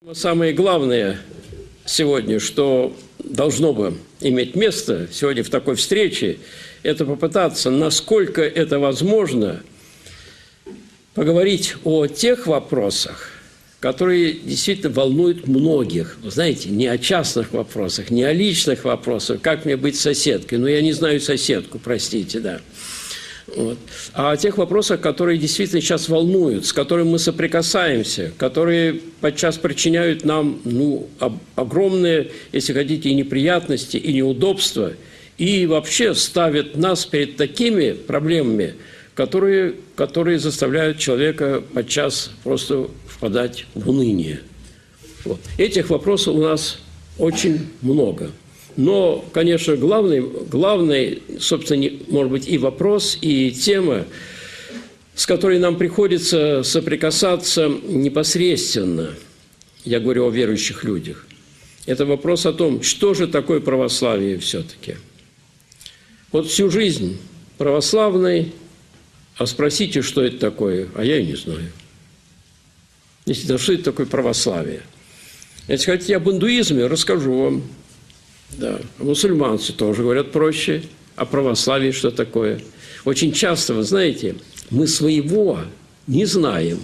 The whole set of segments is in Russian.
Самое главное сегодня, что должно бы иметь место сегодня в такой встрече, это попытаться, насколько это возможно, поговорить о тех вопросах, которые действительно волнуют многих. Вы знаете, не о частных вопросах, не о личных вопросах, как мне быть соседкой. Ну, я не знаю соседку, простите, да. Вот. А о тех вопросах, которые действительно сейчас волнуют, с которыми мы соприкасаемся, которые подчас причиняют нам огромные, если хотите, и неприятности, и неудобства, и вообще ставят нас перед такими проблемами, которые заставляют человека подчас просто впадать в уныние. Вот. Этих вопросов у нас очень много. Но, конечно, главный, собственно, может быть, и вопрос, и тема, с которой нам приходится соприкасаться непосредственно, я говорю о верующих людях, это вопрос о том, что же такое православие все-таки. Вот всю жизнь православный, а спросите, что это такое, а я и не знаю. Если что это такое православие? Если хотите об индуизме, расскажу вам. Да, мусульманцы тоже говорят проще, а православие что такое? Очень часто, вы знаете, мы своего не знаем.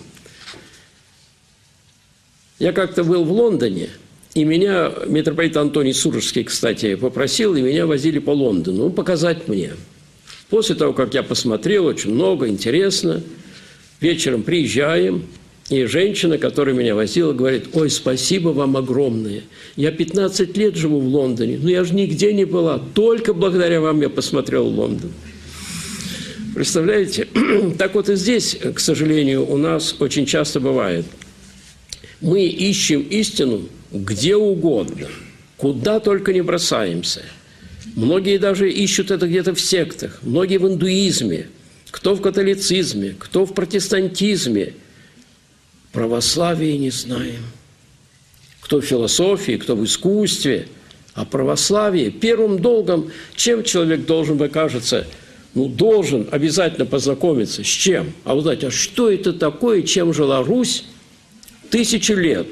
Я как-то был в Лондоне, и меня митрополит Антоний Сурожский, кстати, попросил, и меня возили по Лондону, показать мне. После того, как я посмотрел, очень много, интересно, вечером приезжаем, и женщина, которая меня возила, говорит: ой, спасибо вам огромное. Я 15 лет живу в Лондоне, но я же нигде не была. Только благодаря вам я посмотрел Лондон. Представляете? Так вот и здесь, к сожалению, у нас очень часто бывает. Мы ищем истину где угодно, куда только не бросаемся. Многие даже ищут это где-то в сектах, многие в индуизме, кто в католицизме, кто в протестантизме. Православие не знаем. Кто в философии, кто в искусстве. А православие первым долгом, чем человек должен, вы кажется, должен обязательно познакомиться. С чем? А вы знаете, а что это такое, чем жила Русь 1000 лет?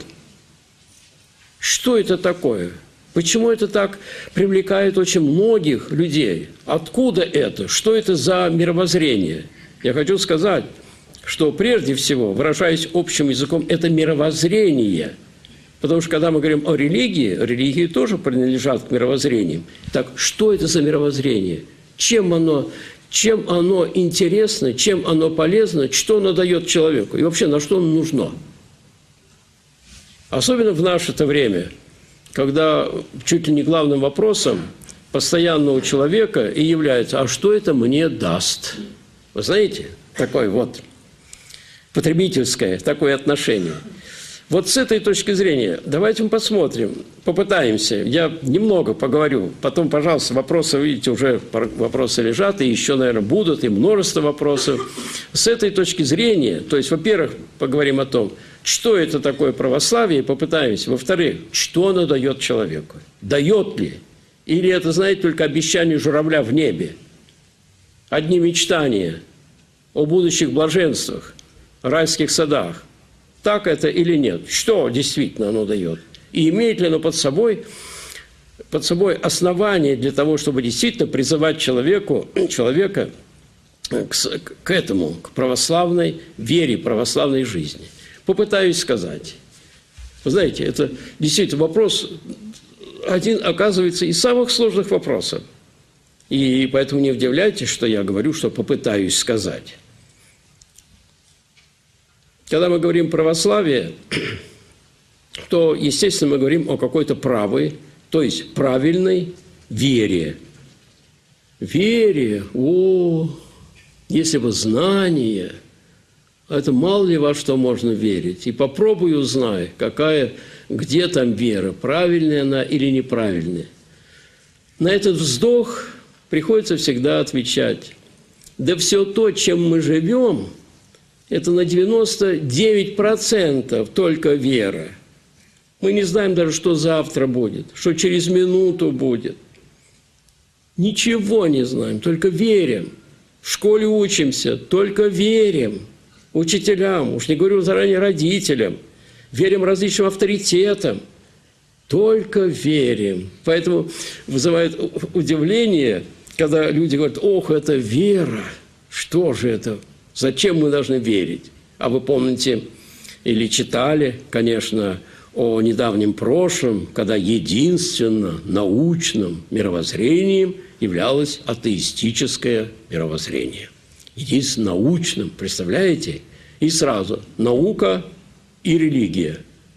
Что это такое? Почему это так привлекает очень многих людей? Откуда это? Что это за мировоззрение? Я хочу сказать, что прежде всего, выражаясь общим языком, это мировоззрение. Потому что когда мы говорим о религии тоже принадлежат к мировоззрениям. Так, что это за мировоззрение? Чем оно интересно, чем оно полезно, что оно дает человеку и вообще на что оно нужно? Особенно в наше-то время, когда чуть ли не главным вопросом постоянного человека и является: а что это мне даст? Вы знаете, такой вот потребительское такое отношение. Вот с этой точки зрения давайте мы посмотрим, попытаемся. Я немного поговорю, потом, пожалуйста, вопросы, видите, уже вопросы лежат, и еще, наверное, будут, и множество вопросов. С этой точки зрения, то есть, во-первых, поговорим о том, что это такое православие, и попытаемся. Во-вторых, что оно дает человеку? Дает ли? Или это, знаете, только обещание журавля в небе? Одни мечтания о будущих блаженствах, райских садах. Так это или нет? Что действительно оно дает? И имеет ли оно под собой основание для того, чтобы действительно призывать человека к этому, к православной вере, православной жизни? Попытаюсь сказать. Вы знаете, это действительно вопрос один, оказывается, из самых сложных вопросов. И поэтому не удивляйтесь, что я говорю, что попытаюсь сказать. Когда мы говорим православие, то, естественно, мы говорим о какой-то правой, то есть правильной вере. Вере, если бы знание, это мало ли во что можно верить. И попробуй узнай, где там вера, правильная она или неправильная. На этот вздох приходится всегда отвечать: да все то, чем мы живем, это на 99% только вера. Мы не знаем даже, что завтра будет, что через минуту будет. Ничего не знаем, только верим. В школе учимся, только верим. Учителям, уж не говорю заранее родителям. верим различным авторитетам, только верим. Поэтому вызывает удивление, когда люди говорят: ох, это вера, что же это, зачем мы должны верить? А вы помните или читали, конечно, о недавнем прошлом, когда единственно научным мировоззрением являлось атеистическое мировоззрение. Единственно научным, представляете? И сразу наука и религия.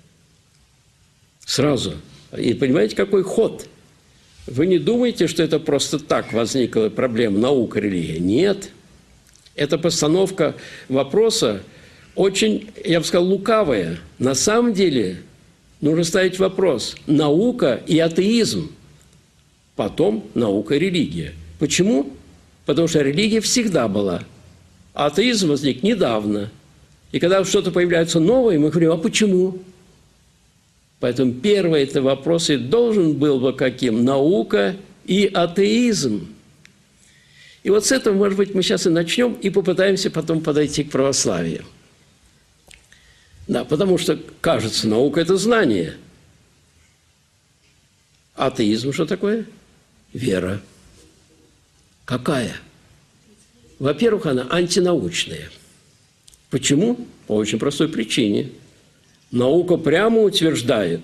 Сразу. И понимаете, какой ход? Вы не думаете, что это просто так возникла проблема наука, религия? Нет. Это постановка вопроса очень, я бы сказал, лукавая. На самом деле нужно ставить вопрос: наука и атеизм, потом наука и религия. Почему? Потому что религия всегда была, а атеизм возник недавно. И когда что-то появляется новое, мы говорим: а почему? Поэтому первый это вопрос и должен был бы каким? Наука и атеизм. И вот с этого, может быть, мы сейчас и начнем, и попытаемся потом подойти к православию. Да, потому что, кажется, наука – это знание. Атеизм что такое? Вера. Какая? Во-первых, она антинаучная. Почему? По очень простой причине. Наука прямо утверждает,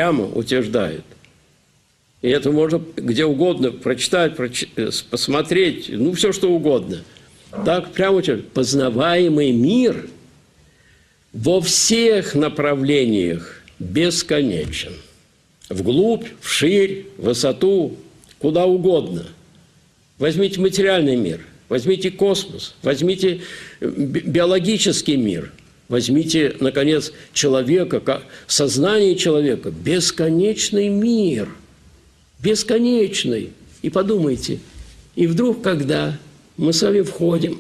и это можно где угодно прочитать, посмотреть, ну, все что угодно. Так, прямо утверждает: познаваемый мир во всех направлениях бесконечен. Вглубь, вширь, в высоту, куда угодно. Возьмите материальный мир, возьмите космос, возьмите биологический мир, возьмите, наконец, человека, сознание человека, бесконечный мир, бесконечный. И подумайте, и вдруг, когда мы с вами входим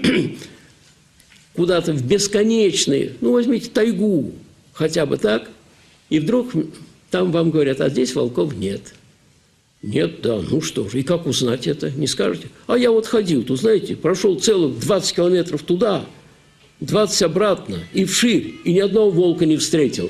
куда-то в бесконечный, ну, возьмите тайгу, хотя бы так, и вдруг там вам говорят: а здесь волков нет. Нет, да, ну что же, и как узнать это, не скажете? А я вот ходил, тут, знаете, прошел целых 20 километров туда, 20 обратно, и вширь, и ни одного волка не встретил.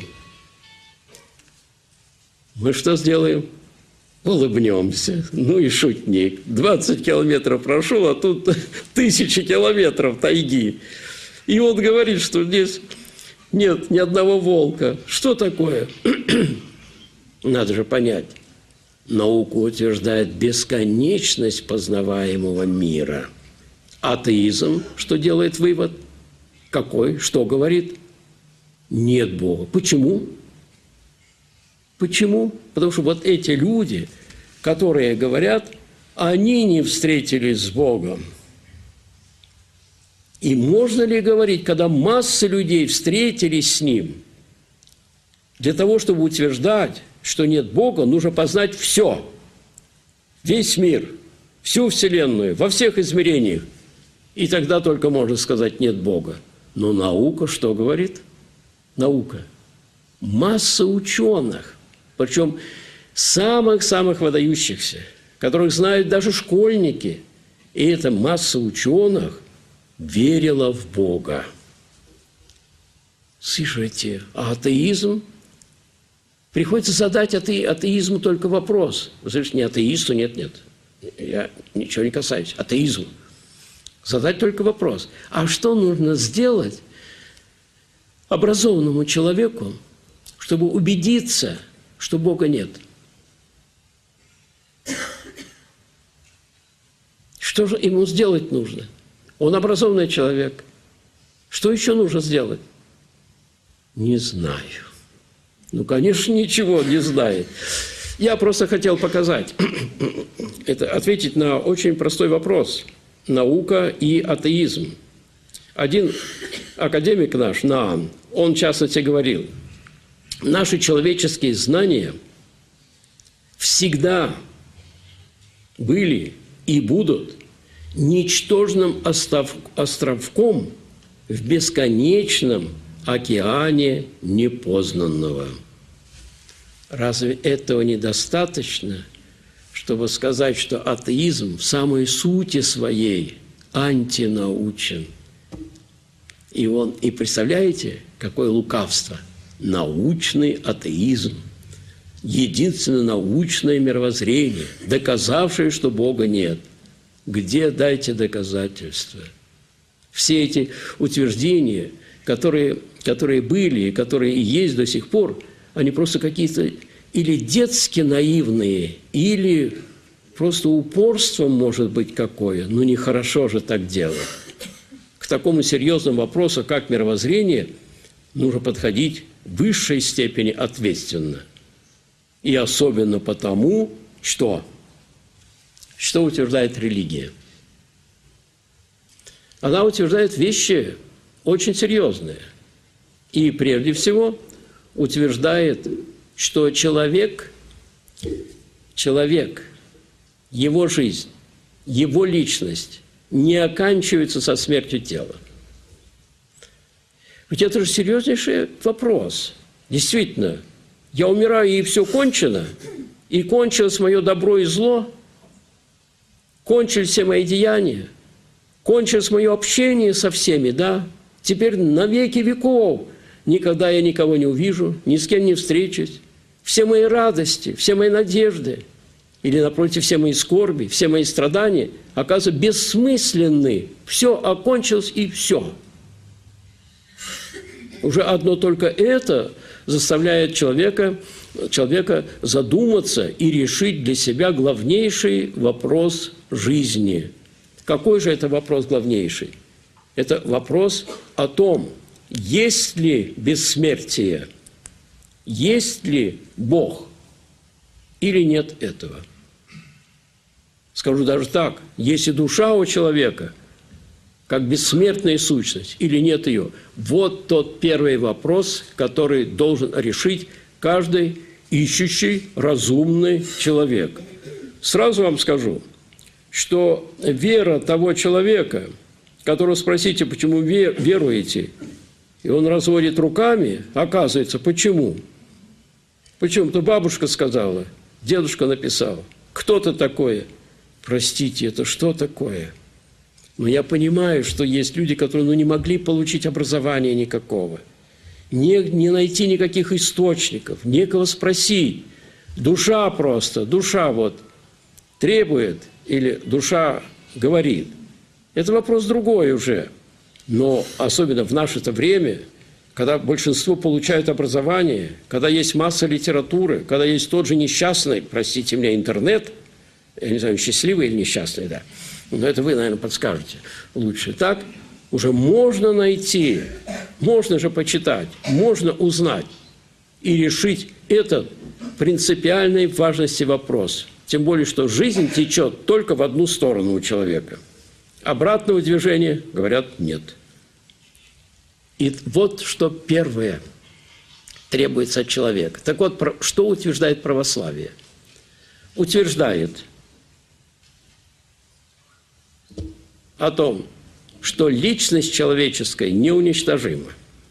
Мы что сделаем? Улыбнемся. Ну и шутник. 20 километров прошел, а тут 1000 километров тайги. И он говорит, что здесь нет ни одного волка. Что такое? Надо же понять. Наука утверждает бесконечность познаваемого мира. Атеизм что делает вывод? Какой? Что говорит? Нет Бога. Почему? Почему? Потому что вот эти люди, которые говорят, они не встретились с Богом. И можно ли говорить, когда масса людей встретились с Ним, для того, чтобы утверждать, что нет Бога, нужно познать все, весь мир, всю Вселенную, во всех измерениях. И тогда только можно сказать: нет Бога. Но наука что говорит? Наука. Масса ученых, причем самых-самых выдающихся, которых знают даже школьники. И эта масса ученых верила в Бога. Слышите, а атеизм? Приходится задать атеизму только вопрос. Вы слышите, не атеисту, нет. Я ничего не касаюсь. Атеизму. Задать только вопрос. А что нужно сделать образованному человеку, чтобы убедиться, что Бога нет? Что же ему сделать нужно? Он образованный человек. Что еще нужно сделать? Не знаю. Ну, конечно, ничего не знает. Я просто хотел показать, ответить на очень простой вопрос. Наука и атеизм. Один академик наш, Наан, он в частности говорил: наши человеческие знания всегда были и будут ничтожным островком в бесконечном океане непознанного. Разве этого недостаточно, чтобы сказать, что атеизм в самой сути своей антинаучен? И представляете, какое лукавство? научный атеизм. Единственное научное мировоззрение, доказавшее, что Бога нет. Где дайте доказательства? Все эти утверждения, которые были и которые есть до сих пор, они просто какие-то или детски наивные, или просто упорство может быть какое, но нехорошо же так делать. К такому серьезному вопросу, как мировоззрение, нужно подходить в высшей степени ответственно. И особенно потому, что утверждает религия. Она утверждает вещи очень серьезные. И прежде всего утверждает, что человек, его жизнь, его личность не оканчивается со смертью тела. Ведь это же серьезнейший вопрос. Действительно, я умираю, и все кончено, и кончилось мое добро и зло, кончились все мои деяния, кончилось мое общение со всеми, да? Теперь на веки веков никогда я никого не увижу, ни с кем не встречусь. Все мои радости, все мои надежды, или, напротив, все мои скорби, все мои страдания, оказывается, бессмысленны. Все окончилось, и все. Уже одно только это заставляет человека задуматься и решить для себя главнейший вопрос жизни. Какой же это вопрос главнейший? Это вопрос о том, есть ли бессмертие, есть ли Бог или нет этого. Скажу даже так, есть и душа у человека, как бессмертная сущность, или нет ее. Вот тот первый вопрос, который должен решить каждый ищущий разумный человек. Сразу вам скажу, что вера того человека, которого спросите, почему веруете, и он разводит руками, оказывается, почему? Почему-то бабушка сказала, дедушка написал, кто-то такое. Простите, это что такое? Но я понимаю, что есть люди, которые не могли получить образования никакого, не найти никаких источников, некого спросить. Душа просто, душа вот требует или душа говорит. Это вопрос другой уже. Но особенно в наше-то время, когда большинство получают образование, когда есть масса литературы, когда есть тот же несчастный, простите меня, интернет, я не знаю, счастливый или несчастный, да, но это вы, наверное, подскажете лучше. Так уже можно найти, можно же почитать, можно узнать и решить этот принципиальной важности вопрос. Тем более, что жизнь течет только в одну сторону у человека. Обратного движения, говорят, нет. И вот что первое требуется от человека. Так вот, что утверждает православие? Утверждает о том, что личность человеческая неуничтожима,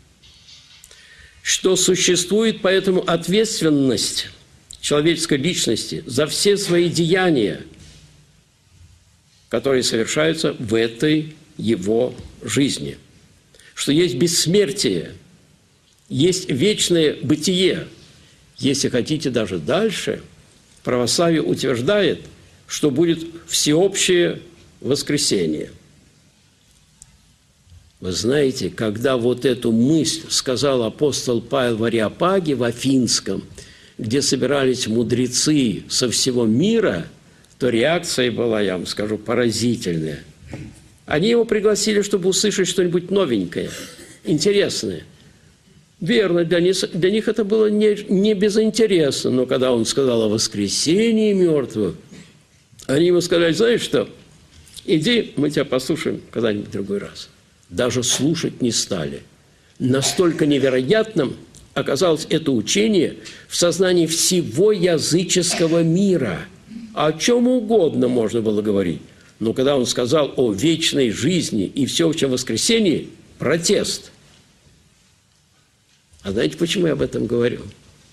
что существует поэтому ответственность человеческой личности за все свои деяния, которые совершаются в этой его жизни, что есть бессмертие, есть вечное бытие. Если хотите даже дальше, православие утверждает, что будет всеобщее воскресение. Вы знаете, когда вот эту мысль сказал апостол Павел в Ареопаге в Афинском, где собирались мудрецы со всего мира, то реакция была, я вам скажу, поразительная. Они его пригласили, чтобы услышать что-нибудь новенькое, интересное. Верно, для них это было не безинтересно, но когда он сказал о воскресении мертвых, они ему сказали, знаешь что, иди, мы тебя послушаем когда-нибудь в другой раз. Даже слушать не стали. Настолько невероятным оказалось это учение в сознании всего языческого мира. О чем угодно можно было говорить. Но когда он сказал о вечной жизни и всеобщем воскресении, протест. А знаете, почему я об этом говорю?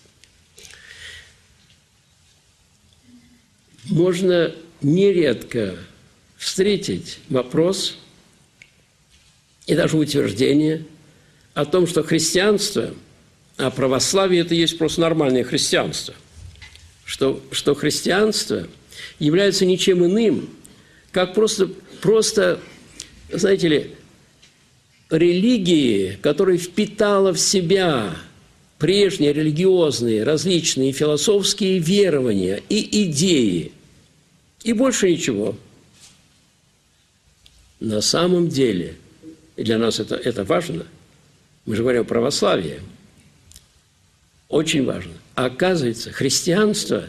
Можно нередко встретить вопрос и даже утверждение о том, что христианство А православие – это есть просто нормальное христианство. Что христианство является ничем иным, как просто, знаете ли, религии, которая впитала в себя прежние религиозные, различные философские верования и идеи. И больше ничего. На самом деле, и для нас это важно, мы же говорим о православии, очень важно. А оказывается, христианство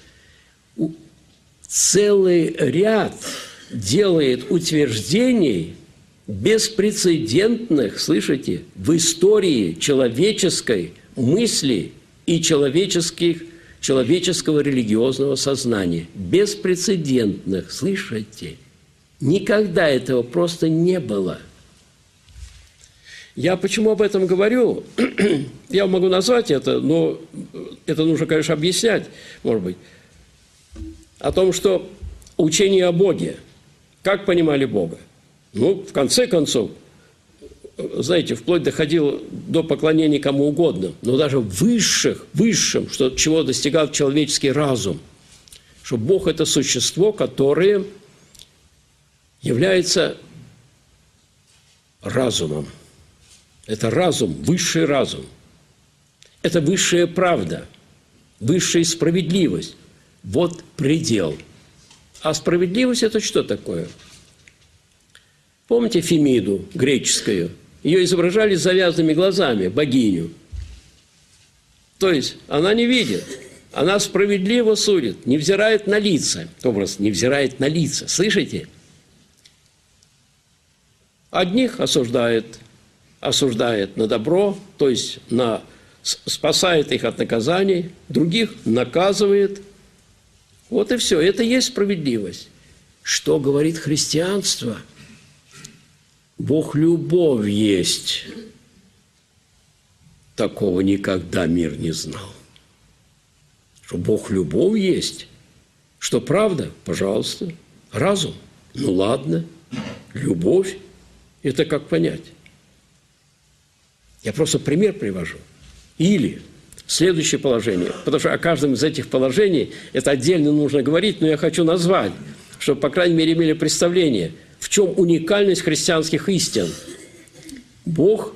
целый ряд делает утверждений беспрецедентных, слышите, в истории человеческой мысли и человеческого религиозного сознания. Беспрецедентных, слышите? Никогда этого просто не было. Я почему об этом говорю? Я могу назвать это, но это нужно, конечно, объяснять, может быть. О том, что учение о Боге. Как понимали Бога? Ну, в конце концов, знаете, вплоть доходило до поклонения кому угодно, но даже высшим, чего достигал человеческий разум, что Бог – это существо, которое является разумом. Это разум, высший разум. Это высшая правда, высшая справедливость. Вот предел. А справедливость – это что такое? Помните Фемиду греческую? Ее изображали с завязанными глазами, богиню. То есть она не видит, она справедливо судит, невзирает на лица. Образ невзирает на лица. Слышите? Одних осуждает на добро, то есть спасает их от наказаний, других наказывает. Вот и все. Это и есть справедливость. Что говорит христианство? Бог любовь есть. Такого никогда мир не знал. Что Бог любовь есть. Что правда? Пожалуйста. Разум? Ну ладно. Любовь? Это как понять? Я просто пример привожу. Или следующее положение, потому что о каждом из этих положений это отдельно нужно говорить, но я хочу назвать, чтобы, по крайней мере, имели представление, в чем уникальность христианских истин. Бог,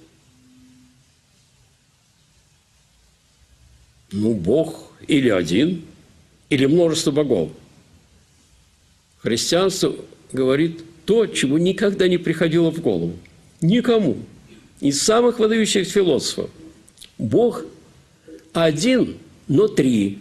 Бог или один, или множество богов. Христианство говорит то, чего никогда не приходило в голову. Никому. Из самых выдающихся философов. Бог один, но три.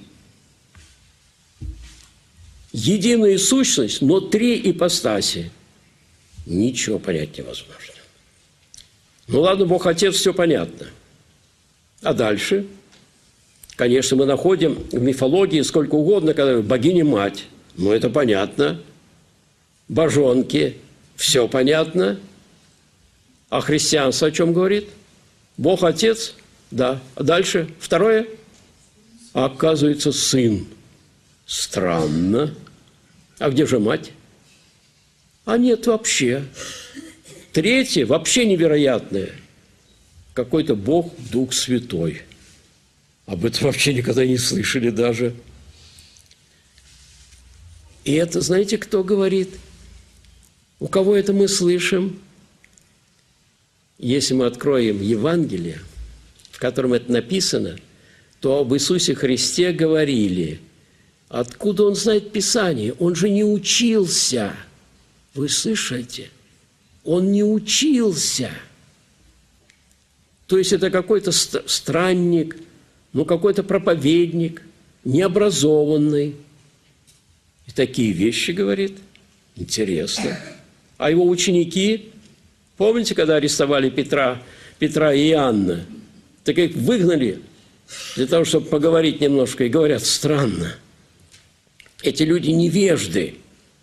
Единая сущность, но три ипостаси. Ничего понять невозможно. Ну ладно, Бог Отец, все понятно. А дальше? Конечно, мы находим в мифологии сколько угодно, когда богиня-мать. Ну это понятно. Божонки. Все понятно. А христианство о чем говорит? Бог Отец? Да. А дальше? Второе? А оказывается, Сын. Странно. А где же мать? А нет вообще. Третье, вообще невероятное. Какой-то Бог, Дух Святой. Об этом вообще никогда не слышали даже. И это, знаете, кто говорит? У кого это мы слышим? Если мы откроем Евангелие, в котором это написано, то об Иисусе Христе говорили. Откуда он знает Писание? Он же не учился. Вы слышите? Он не учился. То есть это какой-то странник, какой-то проповедник, необразованный. И такие вещи говорит. Интересно. А его ученики, помните, когда арестовали Петра и Иоанна, так их выгнали для того, чтобы поговорить немножко, и говорят, странно. Эти люди невежды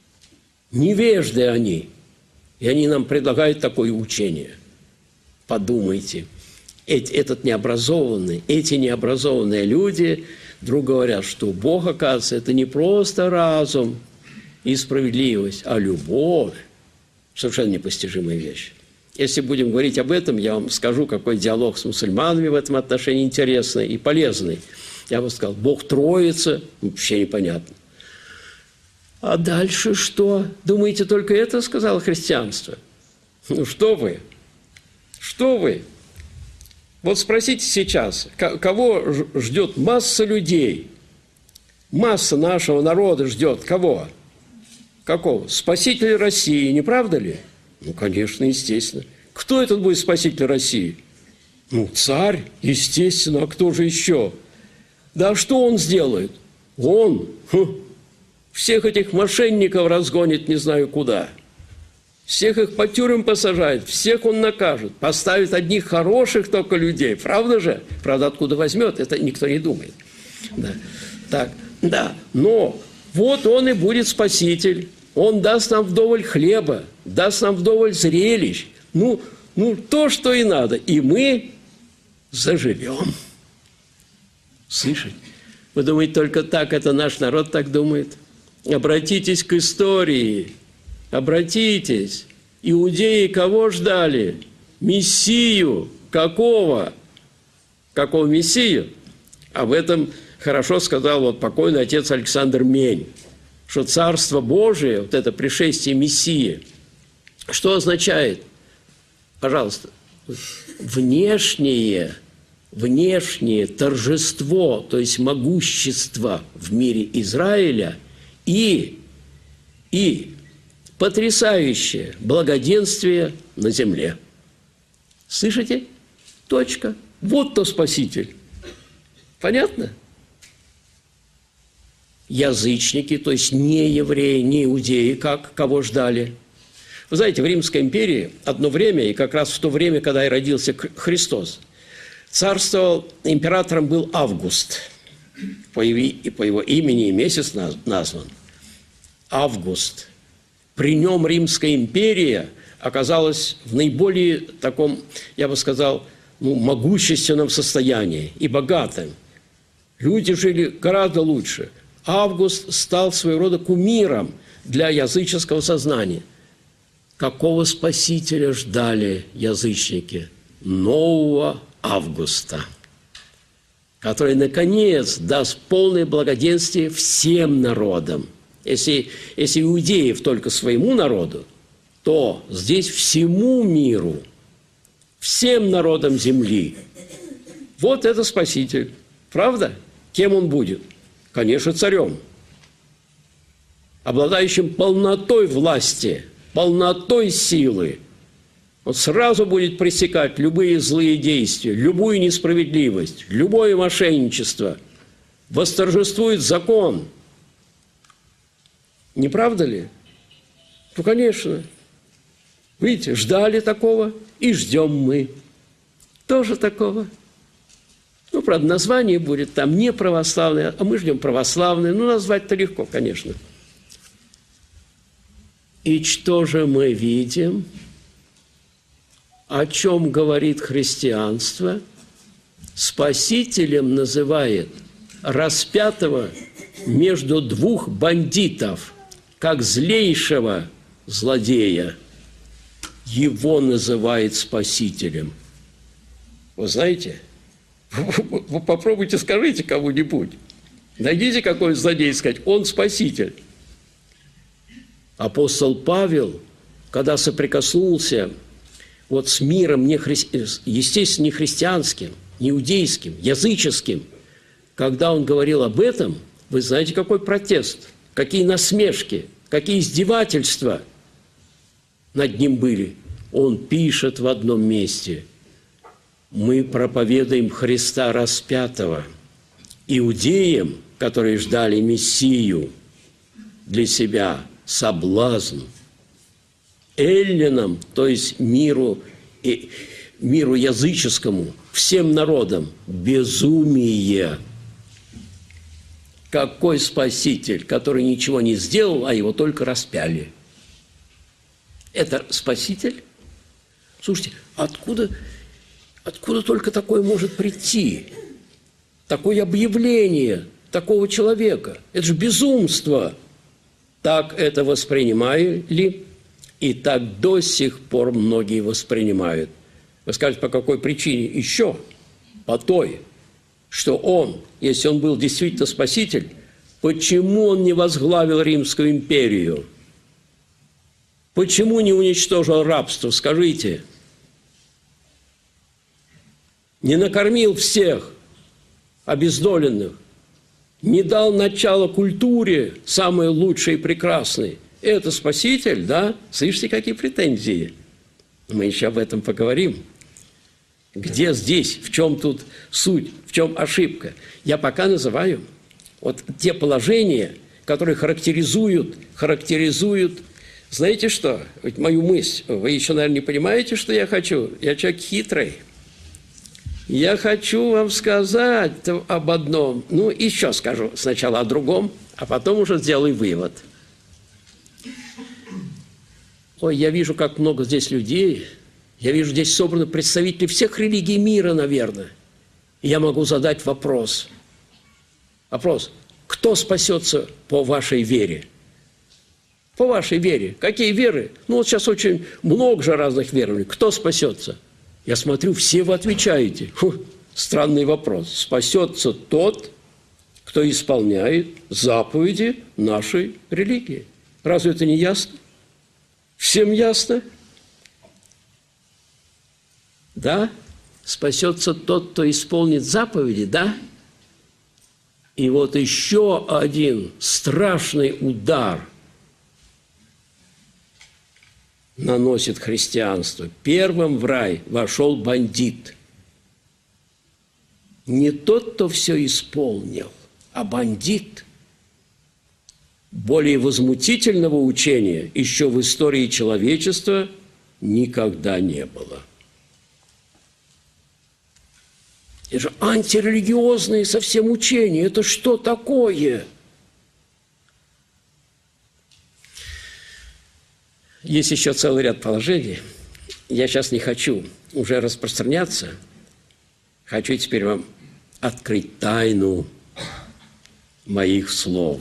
они, и они нам предлагают такое учение. Подумайте, эти необразованные люди вдруг говорят, что Бог, оказывается, это не просто разум и справедливость, а любовь. Совершенно непостижимая вещь. Если будем говорить об этом, я вам скажу, какой диалог с мусульманами в этом отношении интересный и полезный. Я бы сказал, Бог Троица, вообще непонятно. А дальше что? Думаете, только это сказало христианство? Ну что вы? Что вы? Вот спросите сейчас, кого ждет масса людей? Масса нашего народа ждет кого? Какого? Спасителя России, не правда ли? Ну, конечно, естественно. Кто этот будет спаситель России? Ну, царь, естественно, а кто же еще? Да что он сделает? Он всех этих мошенников разгонит не знаю куда. Всех их по тюрьмам посажает, всех он накажет. Поставит одних хороших только людей. Правда же? Правда, откуда возьмет, это никто не думает. Да. Так, да. Но вот он и будет спаситель. Он даст нам вдоволь хлеба, даст нам вдоволь зрелищ. Ну, то, что и надо. И мы заживем. Слышите? Вы думаете, только так это наш народ так думает? Обратитесь к истории. Обратитесь. Иудеи кого ждали? Мессию. Какого? Какого Мессию? Об этом хорошо сказал вот покойный отец Александр Мень, что Царство Божие, вот это пришествие Мессии, что означает? Пожалуйста, внешнее торжество, то есть могущество в мире Израиля и потрясающее благоденствие на земле. Слышите? Точка. Вот то Спаситель. Понятно? Язычники, то есть не евреи, не иудеи, кого ждали? Вы знаете, в Римской империи одно время, и как раз в то время, когда и родился Христос, царствовал, императором был Август. По его имени и месяц назван. Август. При нем Римская империя оказалась в наиболее таком, я бы сказал, могущественном состоянии и богатом. Люди жили гораздо лучше. Август стал своего рода кумиром для языческого сознания. Какого спасителя ждали язычники? Нового Августа, который, наконец, даст полное благоденствие всем народам. Если иудеев только своему народу, то здесь всему миру, всем народам земли. Вот это Спаситель. Правда? Кем он будет? Конечно, царем, обладающим полнотой власти, полнотой силы. Он сразу будет пресекать любые злые действия, любую несправедливость, любое мошенничество. Восторжествует закон. Не правда ли? Ну, конечно. Видите, ждали такого и ждем мы. Тоже такого. Ну, правда, название будет там не православное, а мы ждем православное. Ну, назвать-то легко, конечно. И что же мы видим? О чем говорит христианство? Спасителем называет распятого между двух бандитов, как злейшего злодея. Его называет спасителем. Вы знаете, вы попробуйте, скажите кому-нибудь. Найдите какой злодей, сказать, он спаситель. Апостол Павел, когда соприкоснулся вот с миром, естественно, не христианским, не иудейским, языческим, когда он говорил об этом, вы знаете, какой протест, какие насмешки, какие издевательства над ним были. Он пишет в одном месте: «Мы проповедуем Христа распятого иудеям, которые ждали Мессию для себя, соблазн, эллинам, то есть миру языческому, всем народам, безумие». Какой Спаситель, который ничего не сделал, а его только распяли? Это Спаситель? Слушайте, откуда только такое может прийти? Такое объявление такого человека. Это же безумство. Так это воспринимали И так до сих пор многие воспринимают. Вы скажете, по какой причине? Еще по той, что он, если он был действительно спаситель, почему он не возглавил Римскую империю? Почему не уничтожил рабство? Скажите. Не накормил всех обездоленных, не дал начало культуре, самой лучшей и прекрасной. Это спаситель, да? Слышите, какие претензии? Мы еще об этом поговорим. Где здесь, в чем тут суть, в чем ошибка? Я пока называю вот те положения, которые характеризуют, знаете что? Ведь мою мысль, вы еще, наверное, не понимаете, что я хочу. Я человек хитрый. Я хочу вам сказать об одном. Ну, еще скажу сначала о другом, а потом уже сделаю вывод. Ой, я вижу, как много здесь людей. Я вижу, здесь собраны представители всех религий мира, наверное. И я могу задать вопрос. Вопрос. Кто спасется по вашей вере? По вашей вере. Какие веры? Ну, вот сейчас очень много же разных верований. Кто спасется? Я смотрю, все вы отвечаете. Странный вопрос. Спасется тот, кто исполняет заповеди нашей религии. Разве это не ясно? Всем ясно? Да? Спасется тот, кто исполнит заповеди, да? И вот еще один страшный удар наносит христианство. Первым в рай вошел бандит. Не тот, кто все исполнил, а бандит. Более возмутительного учения еще в истории человечества никогда не было. Это же антирелигиозные совсем учения. Это что такое? Есть еще целый ряд положений. Я сейчас не хочу уже распространяться. Хочу теперь вам открыть тайну моих слов.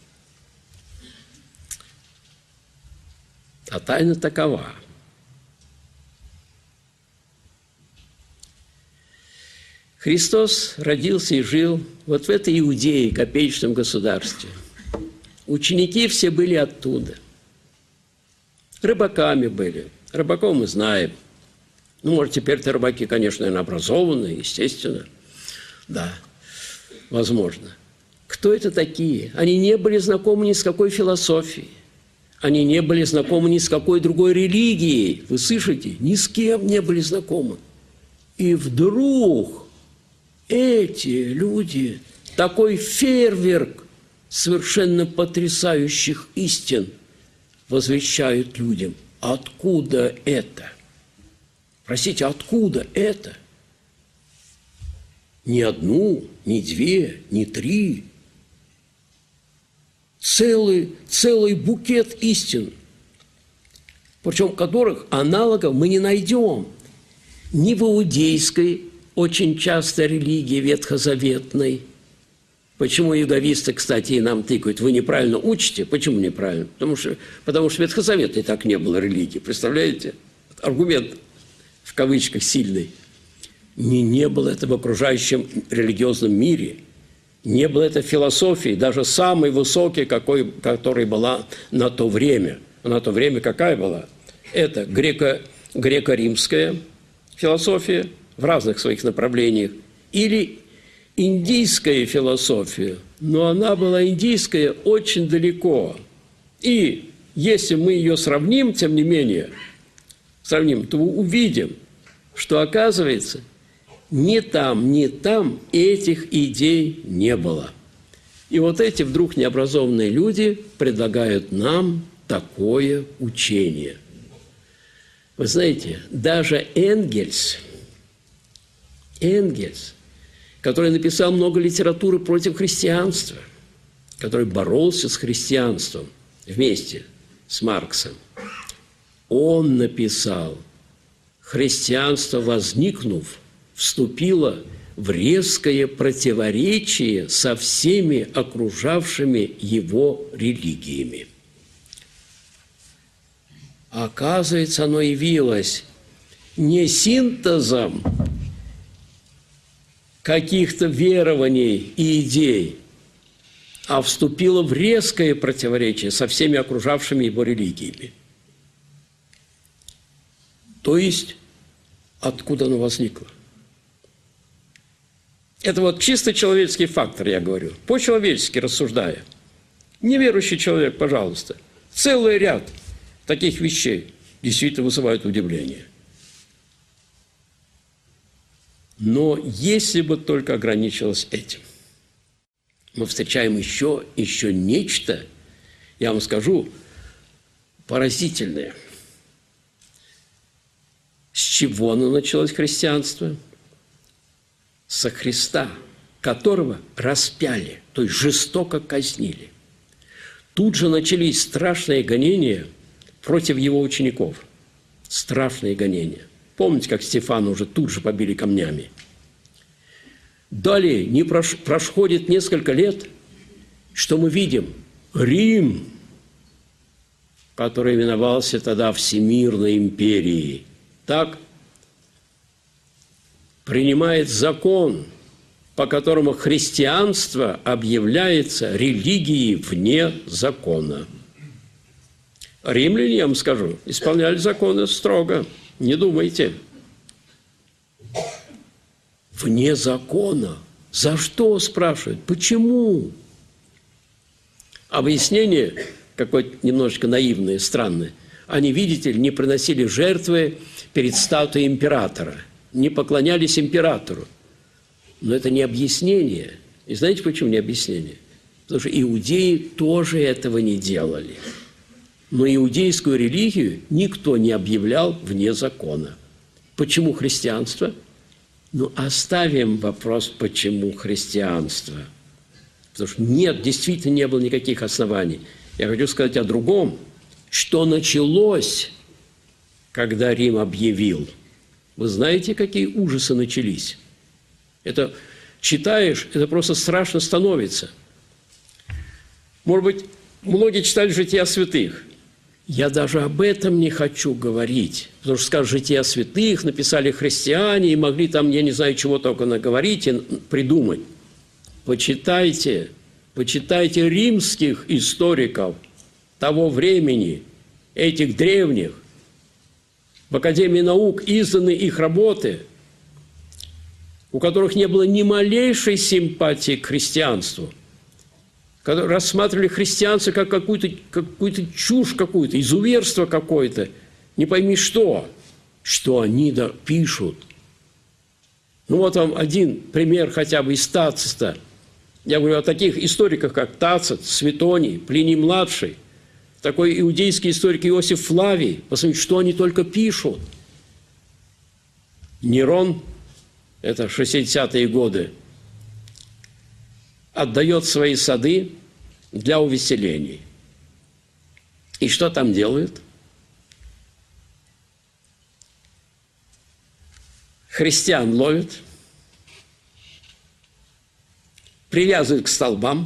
А тайна такова. Христос родился и жил вот в этой Иудее, копеечном государстве. Ученики все были оттуда. Рыбаками были. Рыбаков мы знаем. Ну, может, теперь-то рыбаки, конечно, наверное, образованные, естественно. Да, возможно. Кто это такие? Они не были знакомы ни с какой философией. Они не были знакомы ни с какой другой религией. Вы слышите? Ни с кем не были знакомы. И вдруг эти люди, такой фейерверк совершенно потрясающих истин возвещают людям. Откуда это? Простите, откуда это? Ни одну, ни две, ни три. Целый букет истин, причем которых аналогов мы не найдем ни в иудейской, очень часто религии ветхозаветной. Почему иудаисты, кстати, и нам тыкают? Вы неправильно учите. Почему неправильно? Потому что в ветхозаветной так не было религии. Представляете? Аргумент в кавычках сильный. Не было это в окружающем религиозном мире. Не было это философии, даже самой высокой, которой была на то время. А на то время какая была? Это греко-римская философия в разных своих направлениях или индийская философия, но она была индийская очень далеко. И если мы ее сравним, тем не менее, то увидим, что, оказывается, ни там этих идей не было. И вот эти вдруг необразованные люди предлагают нам такое учение. Вы знаете, даже Энгельс, который написал много литературы против христианства, который боролся с христианством вместе с Марксом, он написал: христианство, возникнув, вступило в резкое противоречие со всеми окружавшими его религиями. А оказывается, оно явилось не синтезом каких-то верований и идей, а вступило в резкое противоречие со всеми окружавшими его религиями. То есть, откуда оно возникло? Это вот чисто человеческий фактор, я говорю, по-человечески рассуждая. Неверующий человек, пожалуйста, целый ряд таких вещей действительно вызывают удивление. Но если бы только ограничилось этим, мы встречаем еще нечто, я вам скажу, поразительное. С чего оно началось, христианство? Со Христа, которого распяли, то есть жестоко казнили. Тут же начались страшные гонения против его учеников. Страшные гонения. Помните, как Стефана уже тут же побили камнями? Далее не проходит несколько лет, что мы видим? Рим, который именовался тогда Всемирной империей, так, принимает закон, по которому христианство объявляется религией вне закона. Римляне, я вам скажу, исполняли законы строго, не думайте. Вне закона. За что, спрашивают? Почему? Объяснение какое-то немножечко наивное, странное. Они, видите ли, не приносили жертвы перед статуей императора, не поклонялись императору. Но это не объяснение. И знаете, почему не объяснение? Потому что иудеи тоже этого не делали. Но иудейскую религию никто не объявлял вне закона. Почему христианство? Ну, оставим вопрос, почему христианство. Потому что нет, действительно не было никаких оснований. Я хочу сказать о другом, что началось, когда Рим объявил. Вы знаете, какие ужасы начались? Это читаешь, это просто страшно становится. Может быть, многие читали «Жития святых». Я даже об этом не хочу говорить, потому что, скажут, «Жития святых» написали христиане и могли там, я не знаю, чего только наговорить и придумать. Почитайте римских историков того времени, этих древних. В Академии наук изданы их работы, у которых не было ни малейшей симпатии к христианству, которые рассматривали христианство как какую-то чушь какую-то, изуверство какое-то, не пойми что они пишут. Ну вот вам один пример хотя бы из Тацита. Я говорю о таких историках, как Тацит, Светоний, Плиний-младший, такой иудейский историк Иосиф Флавий. Посмотрите, что они только пишут. Нерон, это 60-е годы, отдает свои сады для увеселений. И что там делают? Христиан ловят, привязывают к столбам,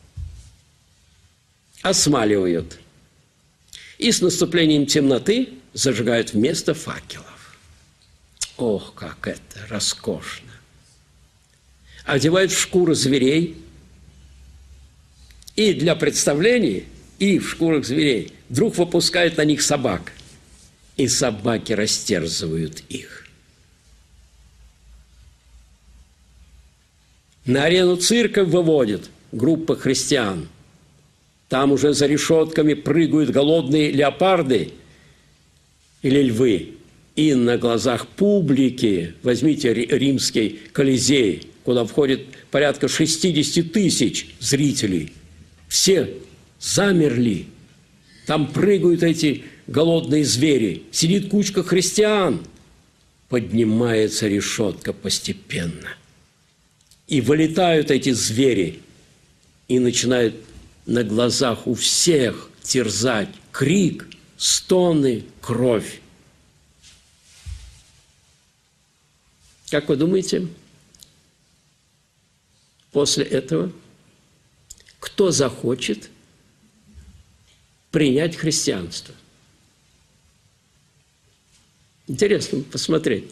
осмаливают и с наступлением темноты зажигают вместо факелов. Ох, как это роскошно! Одевают в шкуры зверей, и для представлений, и в шкурах зверей вдруг выпускают на них собак, и собаки растерзывают их. На арену цирка выводят группа христиан. Там уже за решетками прыгают голодные леопарды или львы. И на глазах публики, возьмите римский Колизей, куда входит порядка 60 тысяч зрителей, все замерли. Там прыгают эти голодные звери. Сидит кучка христиан. Поднимается решетка постепенно. И вылетают эти звери. И начинают на глазах у всех терзать крик, стоны, кровь. Как вы думаете, после этого кто захочет принять христианство? Интересно посмотреть.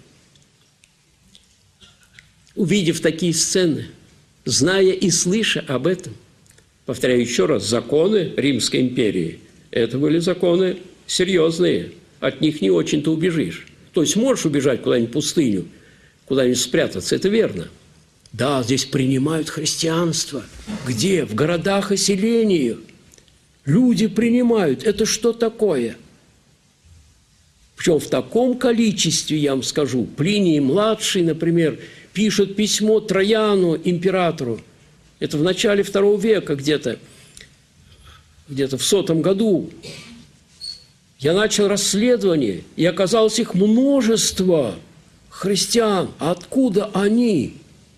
Увидев такие сцены, зная и слыша об этом, повторяю еще раз, законы Римской империи – это были законы серьезные, от них не очень-то убежишь. То есть можешь убежать куда-нибудь в пустыню, куда-нибудь спрятаться, это верно. Да, здесь принимают христианство. Где? В городах и селениях. Люди принимают. Это что такое? Причем в таком количестве, я вам скажу, Плиний-младший, например, пишет письмо Трояну, императору. Это в начале II века где-то в 100 году. Я начал расследование, и оказалось их множество христиан. А откуда они?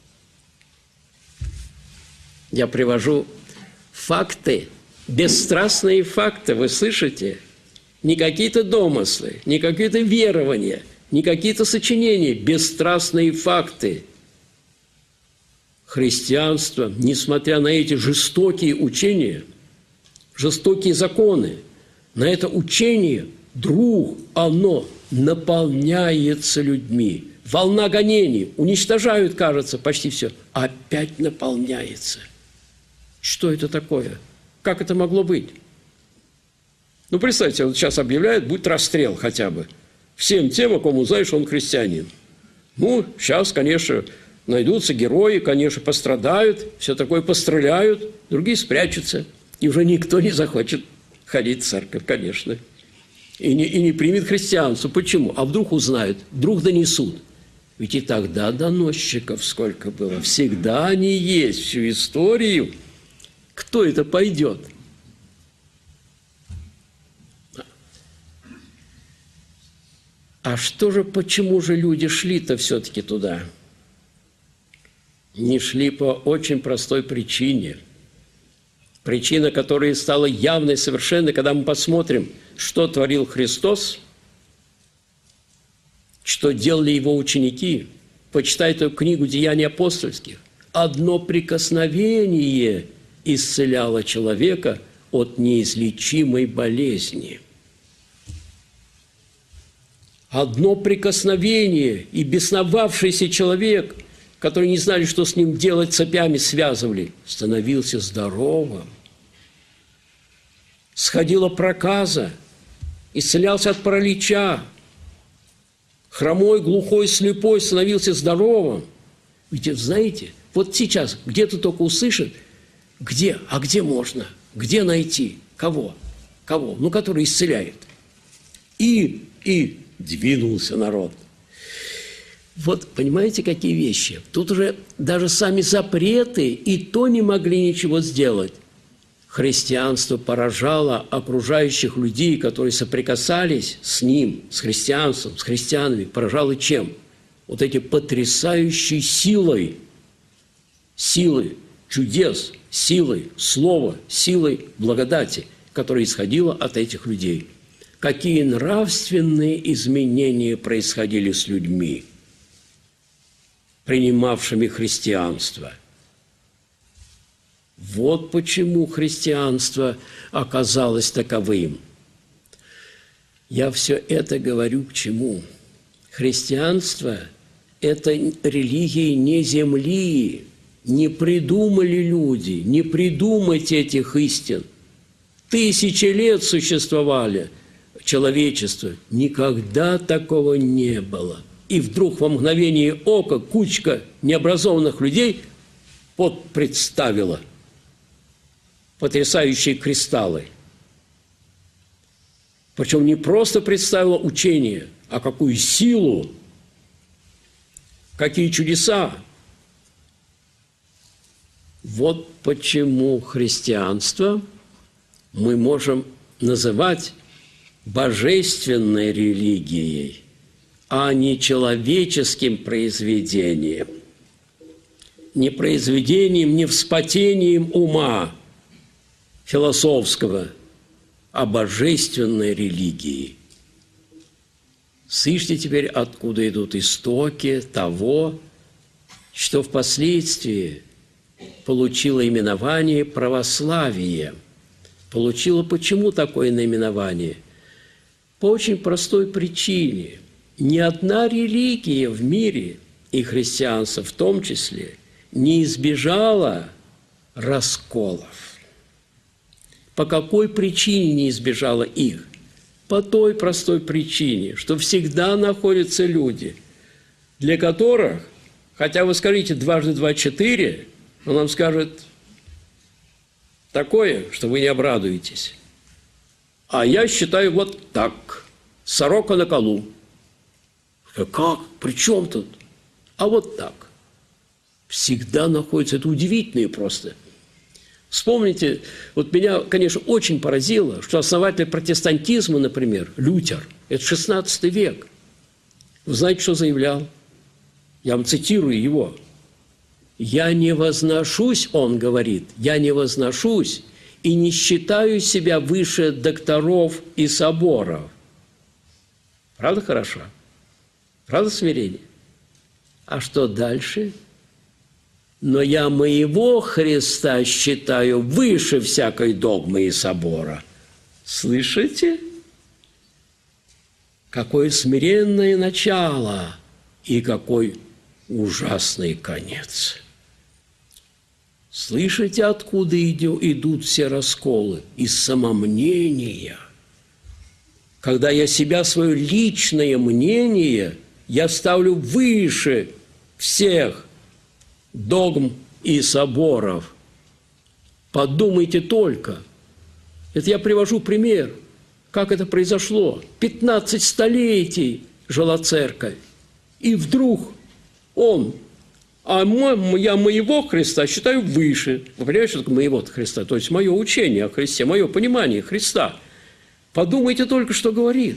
Я привожу факты, бесстрастные факты, вы слышите? Не какие-то домыслы, не какие-то верования, не какие-то сочинения, бесстрастные факты. Христианство, несмотря на эти жестокие учения, жестокие законы, на это учение вдруг оно наполняется людьми. Волна гонений, уничтожают, кажется, почти все, опять наполняется. Что это такое? Как это могло быть? Ну, представьте, вот сейчас объявляют, будет расстрел хотя бы. Всем тем, о ком узнаешь, он христианин. Ну, сейчас, конечно, найдутся герои, конечно, пострадают, все такое постреляют, другие спрячутся. И уже никто не захочет ходить в церковь, конечно. И не примет христианство. Почему? А вдруг узнают, вдруг донесут. Ведь и тогда доносчиков сколько было. Всегда они есть, всю историю. Кто это пойдет? А что же, почему же люди шли-то все-таки туда? Не шли по очень простой причине. Причина, которая стала явной совершенно, когда мы посмотрим, что творил Христос, что делали его ученики. Почитай эту книгу «Деяний апостольских». Одно прикосновение исцеляло человека от неизлечимой болезни. Одно прикосновение, и бесновавшийся человек, который не знали, что с ним делать, цепями связывали, становился здоровым. Сходила проказа, исцелялся от паралича. Хромой, глухой, слепой становился здоровым. Ведь, знаете, вот сейчас где-то только услышат, где, а где можно, где найти, кого, ну, который исцеляет. И двинулся народ. Вот, понимаете, какие вещи? Тут уже даже сами запреты и то не могли ничего сделать. Христианство поражало окружающих людей, которые соприкасались с ним, с христианством, с христианами. Поражало чем? Вот эти потрясающей силой чудес, силой слова, силой благодати, которая исходила от этих людей. Какие нравственные изменения происходили с людьми, принимавшими христианство. Вот почему христианство оказалось таковым. Я все это говорю к чему? Христианство – это религия не земли, не придумали люди, не придумайте этих истин. Тысячи лет существовали человечество, никогда такого не было. И вдруг во мгновение ока кучка необразованных людей представила потрясающие кристаллы. Причем не просто представила учение, а какую силу, какие чудеса. Вот почему христианство мы можем называть божественной религией, а не человеческим произведением, не произведением, не вспотением ума философского, а божественной религией. Слышите теперь, откуда идут истоки того, что впоследствии получило именование православие. Получило почему такое наименование? По очень простой причине. Ни одна религия в мире, и христианство в том числе, не избежала расколов. По какой причине не избежала их? По той простой причине, что всегда находятся люди, для которых, хотя вы скажите дважды два – 4, он вам скажет такое, что вы не обрадуетесь. А я считаю вот так, сорока на колу. Как? При чем тут? А вот так. Всегда находится, это удивительно просто. Вспомните, вот меня, конечно, очень поразило, что основатель протестантизма, например, Лютер, это 16 век. Вы знаете, что заявлял? Я вам цитирую его. «Я не возношусь, – он говорит, – я не возношусь и не считаю себя выше докторов и соборов». Правда хорошо? Правда смирение? А что дальше? «Но я моего Христа считаю выше всякой догмы и собора». Слышите? Какое смиренное начало и какой ужасный конец. Слышите, откуда идут все расколы? Из самомнения. Когда я себя, свое личное мнение, я ставлю выше всех догм и соборов. Подумайте только. Это я привожу пример, как это произошло. 15 столетий жила церковь. И вдруг я моего Христа считаю выше. Вы понимаете, что такое моего Христа? То есть мое учение о Христе, мое понимание Христа. Подумайте только, что говорит.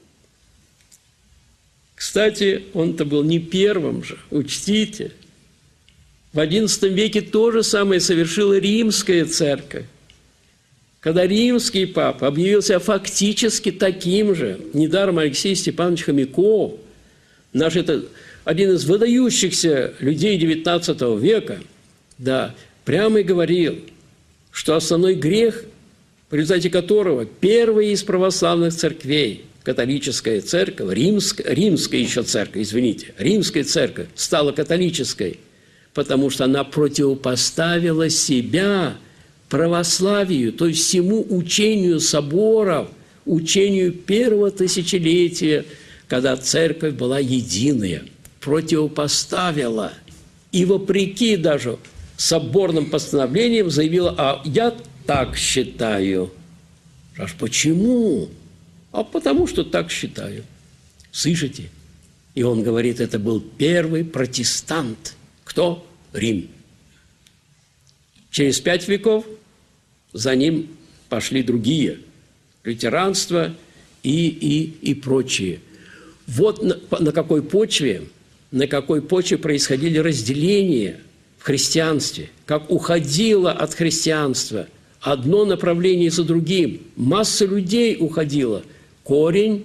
Кстати, он-то был не первым же, учтите. В XI веке то же самое совершила римская церковь. Когда римский папа объявил себя фактически таким же, недаром Алексей Степанович Хомяков, один из выдающихся людей XIX века, да, прямо и говорил, что основной грех, в результате которого первая из православных церквей, католическая церковь, римская еще церковь, извините, римская церковь стала католической, потому что она противопоставила себя православию, то есть всему учению соборов, учению первого тысячелетия, когда церковь была единая, противопоставила и вопреки даже соборным постановлениям заявила: а я так считаю. Аж почему? А потому что так считаю. Слышите? И он говорит, это был первый протестант. Кто? Рим. Через 5 веков за ним пошли другие. Лютеранство и прочие. Вот на какой почве происходили разделения в христианстве, как уходило от христианства одно направление за другим. Масса людей уходила. Корень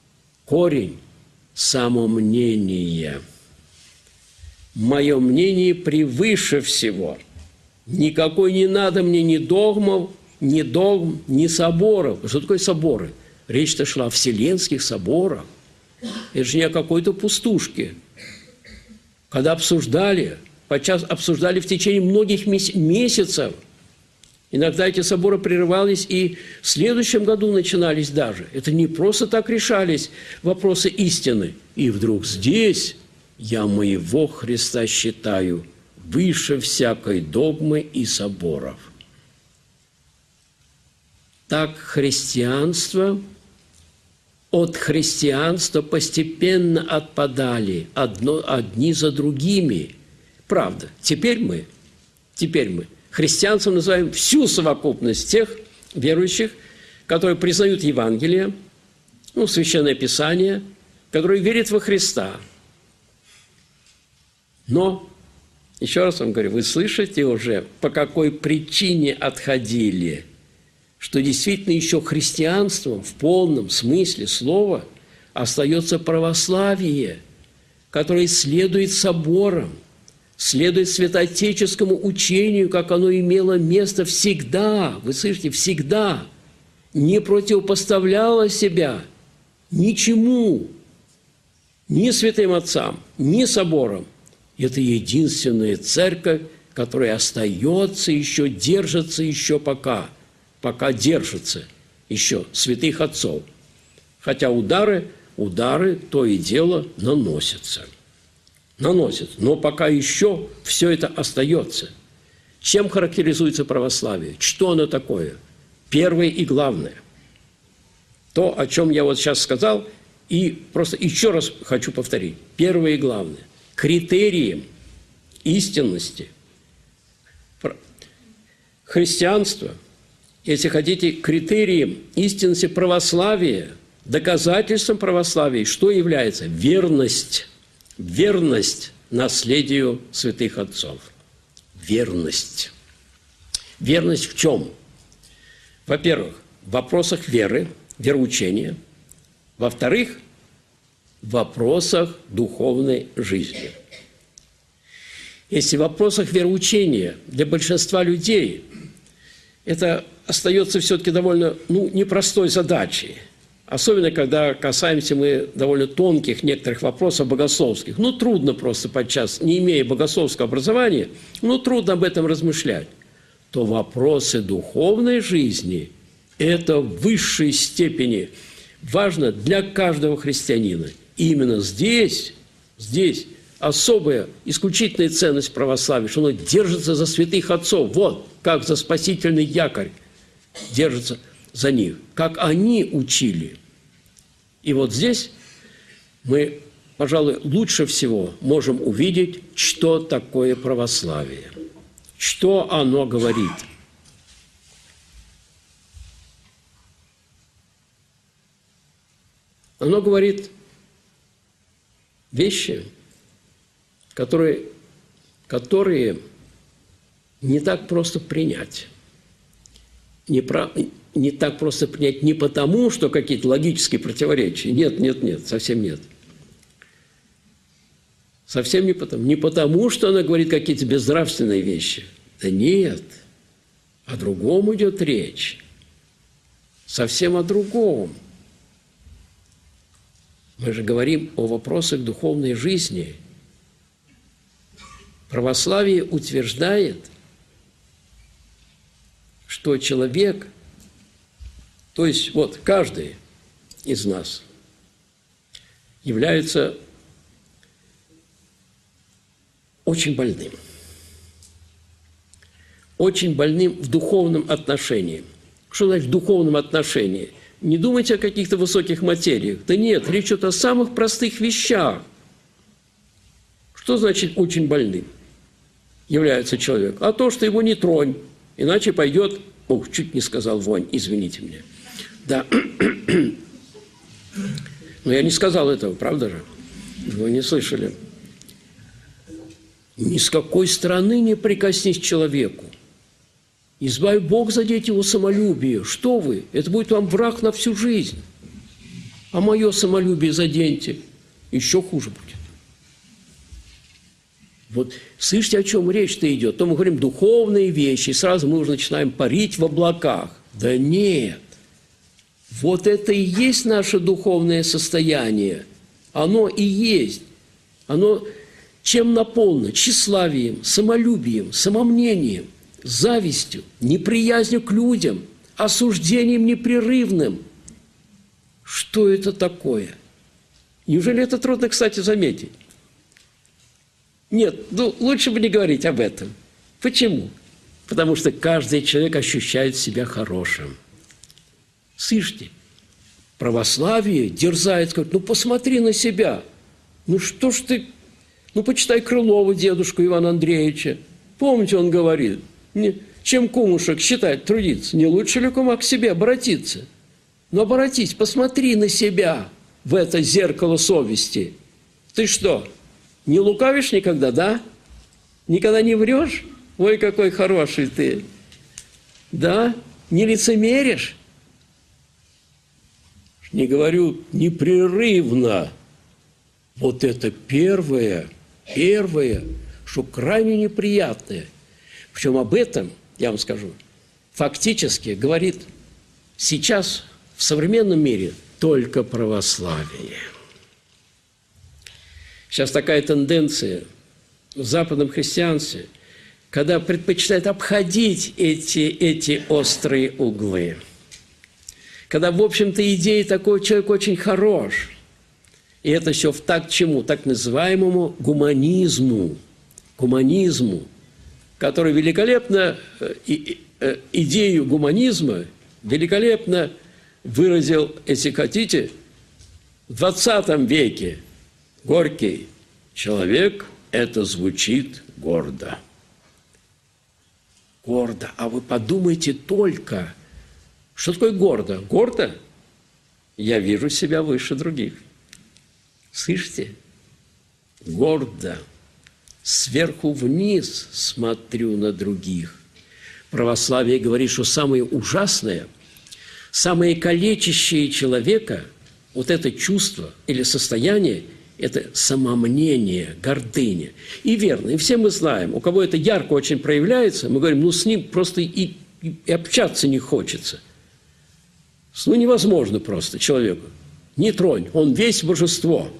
самомнения. Мое мнение превыше всего. Никакой не надо мне ни догмов, ни соборов. Что такое соборы? Речь-то шла о вселенских соборах. Это же не о какой-то пустушке. Когда подчас обсуждали в течение многих месяцев. Иногда эти соборы прерывались, и в следующем году начинались даже. Это не просто так решались вопросы истины. И вдруг здесь я моего Христа считаю выше всякой догмы и соборов. Так от христианства постепенно отпадали одни за другими. Правда, теперь мы христианством называем всю совокупность тех верующих, которые признают Евангелие, Священное Писание, которые верят во Христа. Но, еще раз вам говорю, вы слышите уже, по какой причине отходили, что действительно еще христианством в полном смысле слова остается православие, которое следует соборам, следует святоотеческому учению, как оно имело место всегда, вы слышите, всегда, не противопоставляло себя ничему, ни святым отцам, ни собором. Это единственная церковь, которая остается еще, держится еще пока держится еще святых отцов. Хотя удары то и дело наносятся. Но пока еще все это остается. Чем характеризуется православие? Что оно такое? Первое и главное. То, о чем я вот сейчас сказал, и просто еще раз хочу повторить. Первое и главное. Критерием истинности христианства, если хотите, критерием истинности православия, доказательством православия, что является? Верность. Верность наследию святых отцов. Верность. Верность в чем? Во-первых, в вопросах веры, вероучения. Во-вторых, в вопросах духовной жизни. Если в вопросах вероучения для большинства людей это остается все-таки довольно непростой задачей, особенно когда касаемся мы довольно тонких некоторых вопросов богословских. Трудно просто подчас, не имея богословского образования, трудно об этом размышлять. То вопросы духовной жизни – это в высшей степени важно для каждого христианина. И именно здесь особая, исключительная ценность православия, что оно держится за святых отцов, вот, как за спасительный якорь, держится за них, как они учили. И вот здесь мы, пожалуй, лучше всего можем увидеть, что такое православие, что оно говорит. Оно говорит вещи, которые не так просто принять. Не так просто принять не потому, что какие-то логические противоречия. Нет, совсем нет. Совсем не потому. Не потому, что она говорит какие-то безнравственные вещи. Да нет. О другом идет речь. Совсем о другом. Мы же говорим о вопросах духовной жизни. Православие утверждает, что человек, то есть вот каждый из нас, является очень больным. Очень больным в духовном отношении. Что значит в духовном отношении? Не думайте о каких-то высоких материях. Да нет, речь идет о самых простых вещах. Что значит очень больным является человек? А то, что его не тронь, иначе пойдет... чуть не сказал вонь, извините меня. Да. Но я не сказал этого, правда же? Вы не слышали. Ни с какой стороны не прикоснись к человеку. Избавь Бог задеть его самолюбие. Что вы? Это будет вам враг на всю жизнь. А мое самолюбие заденьте. Еще хуже будет. Вот слышите, о чем речь-то идет? То мы говорим духовные вещи, и сразу мы уже начинаем парить в облаках. Да нет. Вот это и есть наше духовное состояние. Оно и есть. Оно чем наполнено? Тщеславием, самолюбием, самомнением, завистью, неприязнью к людям, осуждением непрерывным. Что это такое? Неужели это трудно, кстати, заметить? Нет, лучше бы не говорить об этом. Почему? Потому что каждый человек ощущает себя хорошим. Слышите? Православие дерзает, говорит, посмотри на себя. Что ж ты... почитай Крылова, дедушку Ивана Андреевича. Помните, он говорит, чем кумушек считать, трудиться, не лучше ли кума к себе обратиться? Но обратись, посмотри на себя в это зеркало совести. Ты что, не лукавишь никогда, да? Никогда не врешь? Ой, какой хороший ты. Да? Не лицемеришь? Не говорю непрерывно. Вот это первое, что крайне неприятное. Причем об этом, я вам скажу, фактически говорит сейчас в современном мире только православие. Сейчас такая тенденция в западном христианстве, когда предпочитают обходить эти острые углы. Когда, в общем-то, идея такой человек очень хорош. И это все в такт чему? Так называемому гуманизму. Гуманизму, который великолепно, идею гуманизма великолепно выразил, если хотите, в 20 веке Горький. Человек – это звучит гордо. Гордо. А вы подумайте только, что такое гордо? Гордо? Я вижу себя выше других. Слышите? Гордо. Сверху вниз смотрю на других. Православие говорит, что самое ужасное, самое калечащее человека, вот это чувство или состояние, это самомнение, гордыня. И верно, и все мы знаем, у кого это ярко очень проявляется, мы говорим, ну с ним просто и общаться не хочется. Ну невозможно просто человеку. Не тронь, он весь божество.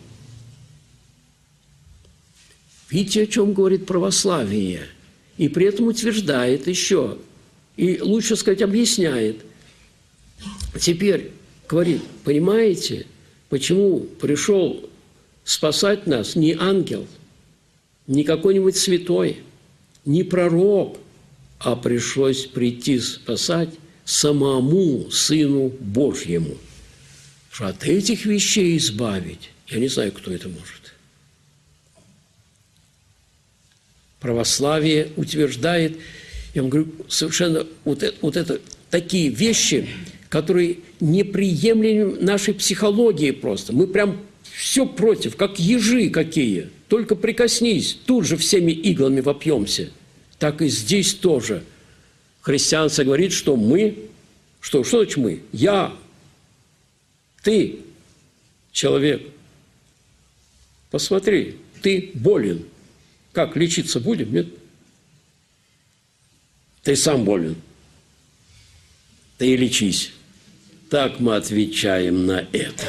Видите, о чем говорит православие? И при этом утверждает еще, и лучше сказать, объясняет. Теперь говорит, понимаете, почему пришел спасать нас не ангел, не какой-нибудь святой, не пророк, а пришлось прийти спасать самому Сыну Божьему. Что от этих вещей избавить, я не знаю, кто это может. Православие утверждает, я вам говорю, совершенно вот это такие вещи, которые неприемлемы нашей психологии просто. Мы прям все против, как ежи какие. Только прикоснись, тут же всеми иглами вопьемся. Так и здесь тоже. Христианство говорит, что мы, что значит мы? Я, ты, человек. Посмотри, ты болен. Как, лечиться будем? Нет? Ты сам болен. Ты и лечись. Так мы отвечаем на это.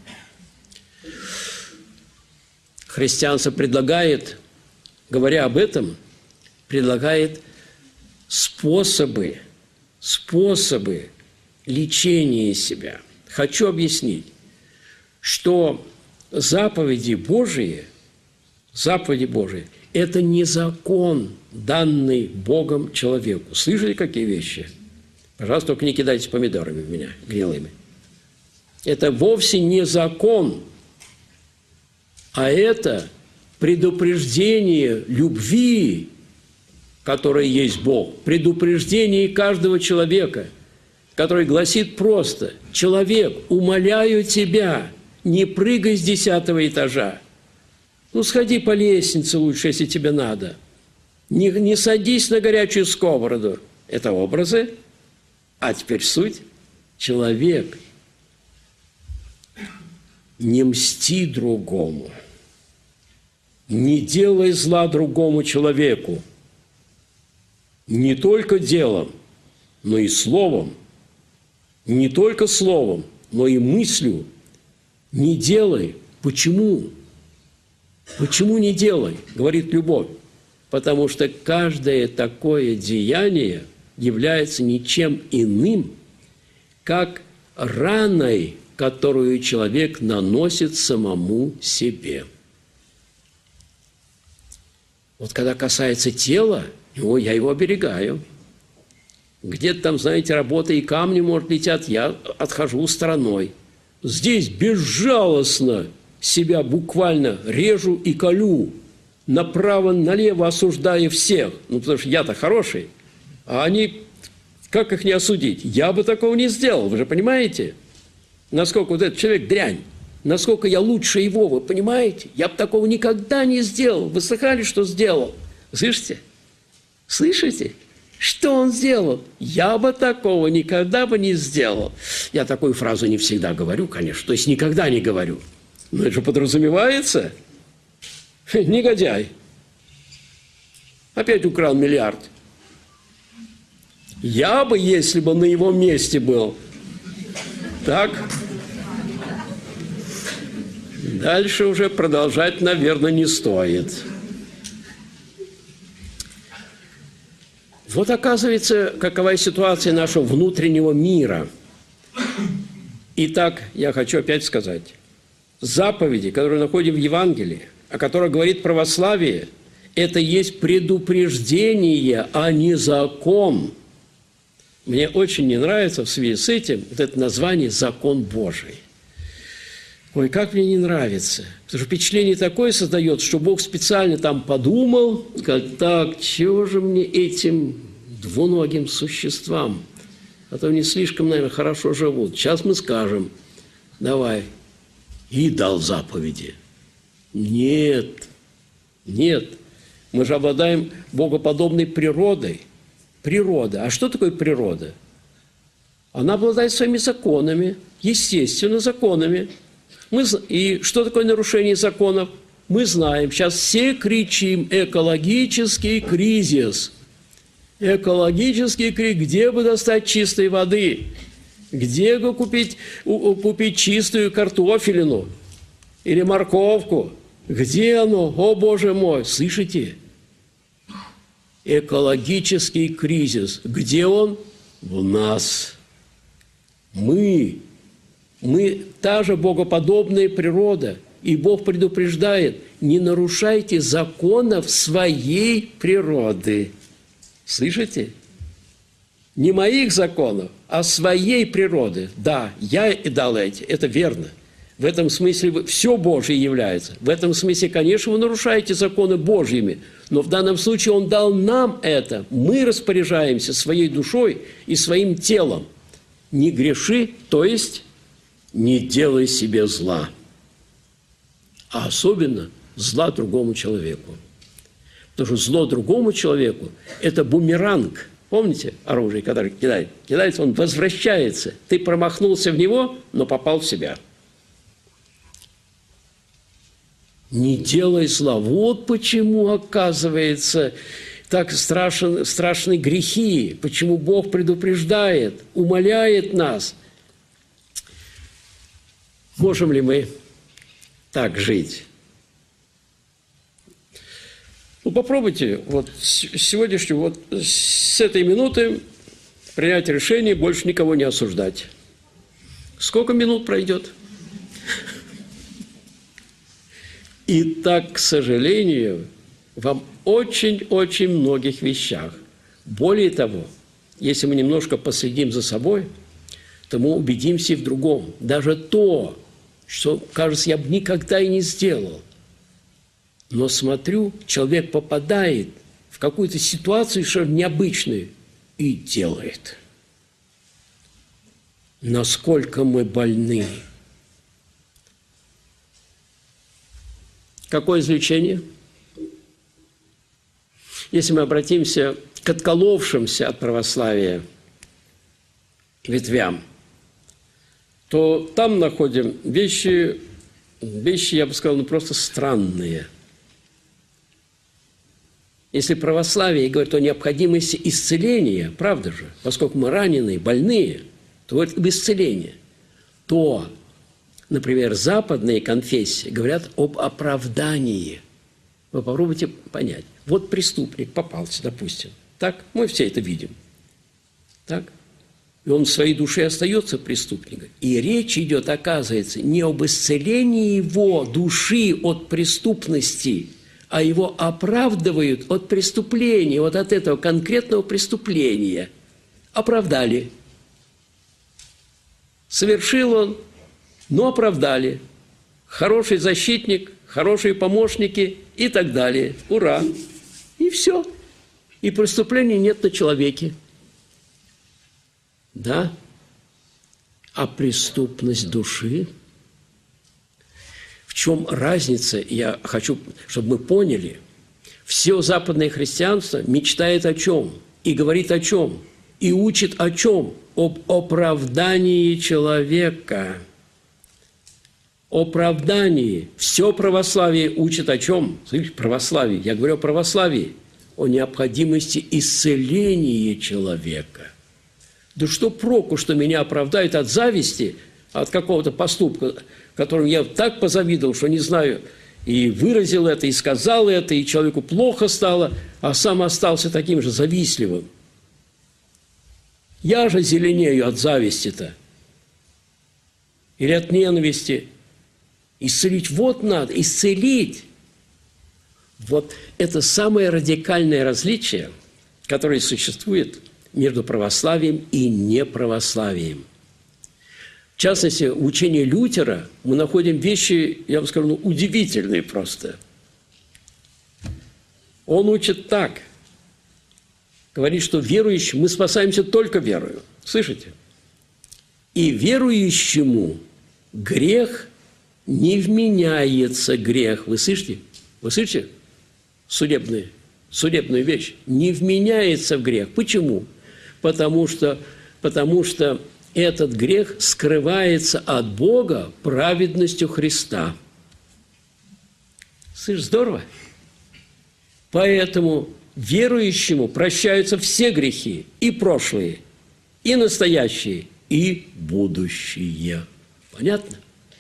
Христианство предлагает, говоря об этом, предлагает способы лечения себя. Хочу объяснить, что заповеди Божии – это не закон, данный Богом человеку. Слышали, какие вещи? Пожалуйста, только не кидайте помидорами в меня, гнилыми. Это вовсе не закон, а это предупреждение любви, которая есть Бог, предупреждение каждого человека, который гласит просто: «Человек, умоляю тебя, не прыгай с 10-го этажа. Ну, сходи по лестнице лучше, если тебе надо. Не садись на горячую сковороду». Это образы. А теперь суть. Человек, не мсти другому. Не делай зла другому человеку. Не только делом, но и словом. Не только словом, но и мыслью. Не делай. Почему? Почему не делай, говорит любовь? Потому что каждое такое деяние является ничем иным, как раной, которую человек наносит самому себе. Вот когда касается тела, я его оберегаю. Где-то там, знаете, работа и камни, может, летят, я отхожу стороной. Здесь безжалостно себя буквально режу и колю, направо-налево осуждая всех. Ну, потому что я-то хороший, а они, как их не осудить? Я бы такого не сделал, вы же понимаете? Насколько вот этот человек дрянь, насколько я лучше его, вы понимаете? Я бы такого никогда не сделал. Вы слыхали, что сделал? Слышите? Слышите? Что он сделал? Я бы такого никогда бы не сделал. Я такую фразу не всегда говорю, конечно, то есть никогда не говорю. Но это же подразумевается. Негодяй. Опять украл миллиард. Я бы, если бы на его месте был, так, Дальше уже продолжать, наверное, не стоит. Вот оказывается, какова ситуация нашего внутреннего мира. Итак, я хочу опять сказать, заповеди, которые находим в Евангелии, о которых говорит православие, это есть предупреждение, а не закон. Мне очень не нравится в связи с этим вот это название «закон Божий». Ой, как мне не нравится. Потому что впечатление такое создает, что Бог специально там подумал, сказал, так, чего же мне этим двуногим существам? А то они слишком, наверное, хорошо живут. Сейчас мы скажем, давай, и дал заповеди. Нет, нет. Мы же обладаем богоподобной природой. Природа. А что такое природа? Она обладает своими законами, естественно, законами. И что такое нарушение законов? Мы знаем. Сейчас все кричим «экологический кризис». Экологический кризис. Где бы достать чистой воды? Где бы купить чистую картофелину? Или морковку? Где оно? О, Боже мой! Слышите? Экологический кризис. Где он? В нас. Мы та же богоподобная природа. И Бог предупреждает, не нарушайте законов своей природы. Слышите? Не моих законов, а своей природы. Да, я и дал эти, это верно. В этом смысле все Божье является. В этом смысле, конечно, вы нарушаете законы Божьими, но в данном случае Он дал нам это. Мы распоряжаемся своей душой и своим телом. Не греши, то есть не делай себе зла. А особенно зла другому человеку. Потому что зло другому человеку – это бумеранг. Помните оружие, которое кидается, он возвращается. Ты промахнулся в него, но попал в себя. Не делай зла. Вот почему, оказывается, так страшны грехи, почему Бог предупреждает, умоляет нас. Можем ли мы так жить? Ну, попробуйте вот сегодняшнюю, вот с этой минуты принять решение больше никого не осуждать. Сколько минут пройдет? И так, к сожалению, в очень-очень многих вещах. Более того, если мы немножко последим за собой, то мы убедимся и в другом. Даже то, что, кажется, я бы никогда и не сделал. Но смотрю, человек попадает в какую-то ситуацию совершенно необычную и делает. Насколько мы больны. Какое извлечение? Если мы обратимся к отколовшимся от православия ветвям, то там находим вещи, я бы сказал, просто странные. Если православие говорит о необходимости исцеления, правда же, поскольку мы раненые, больные, то говорит об исцелении, то, например, западные конфессии говорят об оправдании. Вы попробуйте понять. Вот преступник попался, допустим. Так? Мы все это видим. Так? И он в своей душе остается преступником. И речь идет, оказывается, не об исцелении его души от преступности, а его оправдывают от преступления, вот от этого конкретного преступления. Оправдали. Совершил он, но оправдали. Хороший защитник, хорошие помощники и так далее. Ура! И все. И преступления нет на человеке. Да? А преступность души? В чем разница? Я хочу, чтобы мы поняли. Все западное христианство мечтает о чем? И говорит о чем? И учит о чем? Об оправдании человека. Оправдании. Все православие учит о чем? Слышишь, православие. Я говорю о православии. О необходимости исцеления человека. Да что проку, что меня оправдают от зависти, от какого-то поступка. которому я так позавидовал, что не знаю, и выразил это, и сказал это, и человеку плохо стало, а сам остался таким же завистливым. Я же зеленею от зависти-то. Или от ненависти. Исцелить вот надо, исцелить. Вот это самое радикальное различие, которое существует между православием и неправославием. В частности, в учении Лютера мы находим вещи, я вам скажу, удивительные просто. Он учит так. Говорит, что верующим мы спасаемся только верою. Слышите? И верующему грех не вменяется грех. Вы слышите? Вы слышите? Судебную вещь. Не вменяется в грех. Почему? Потому что этот грех скрывается от Бога праведностью Христа. Слышь, здорово? Поэтому верующему прощаются все грехи, и прошлые, и настоящие, и будущие. Понятно?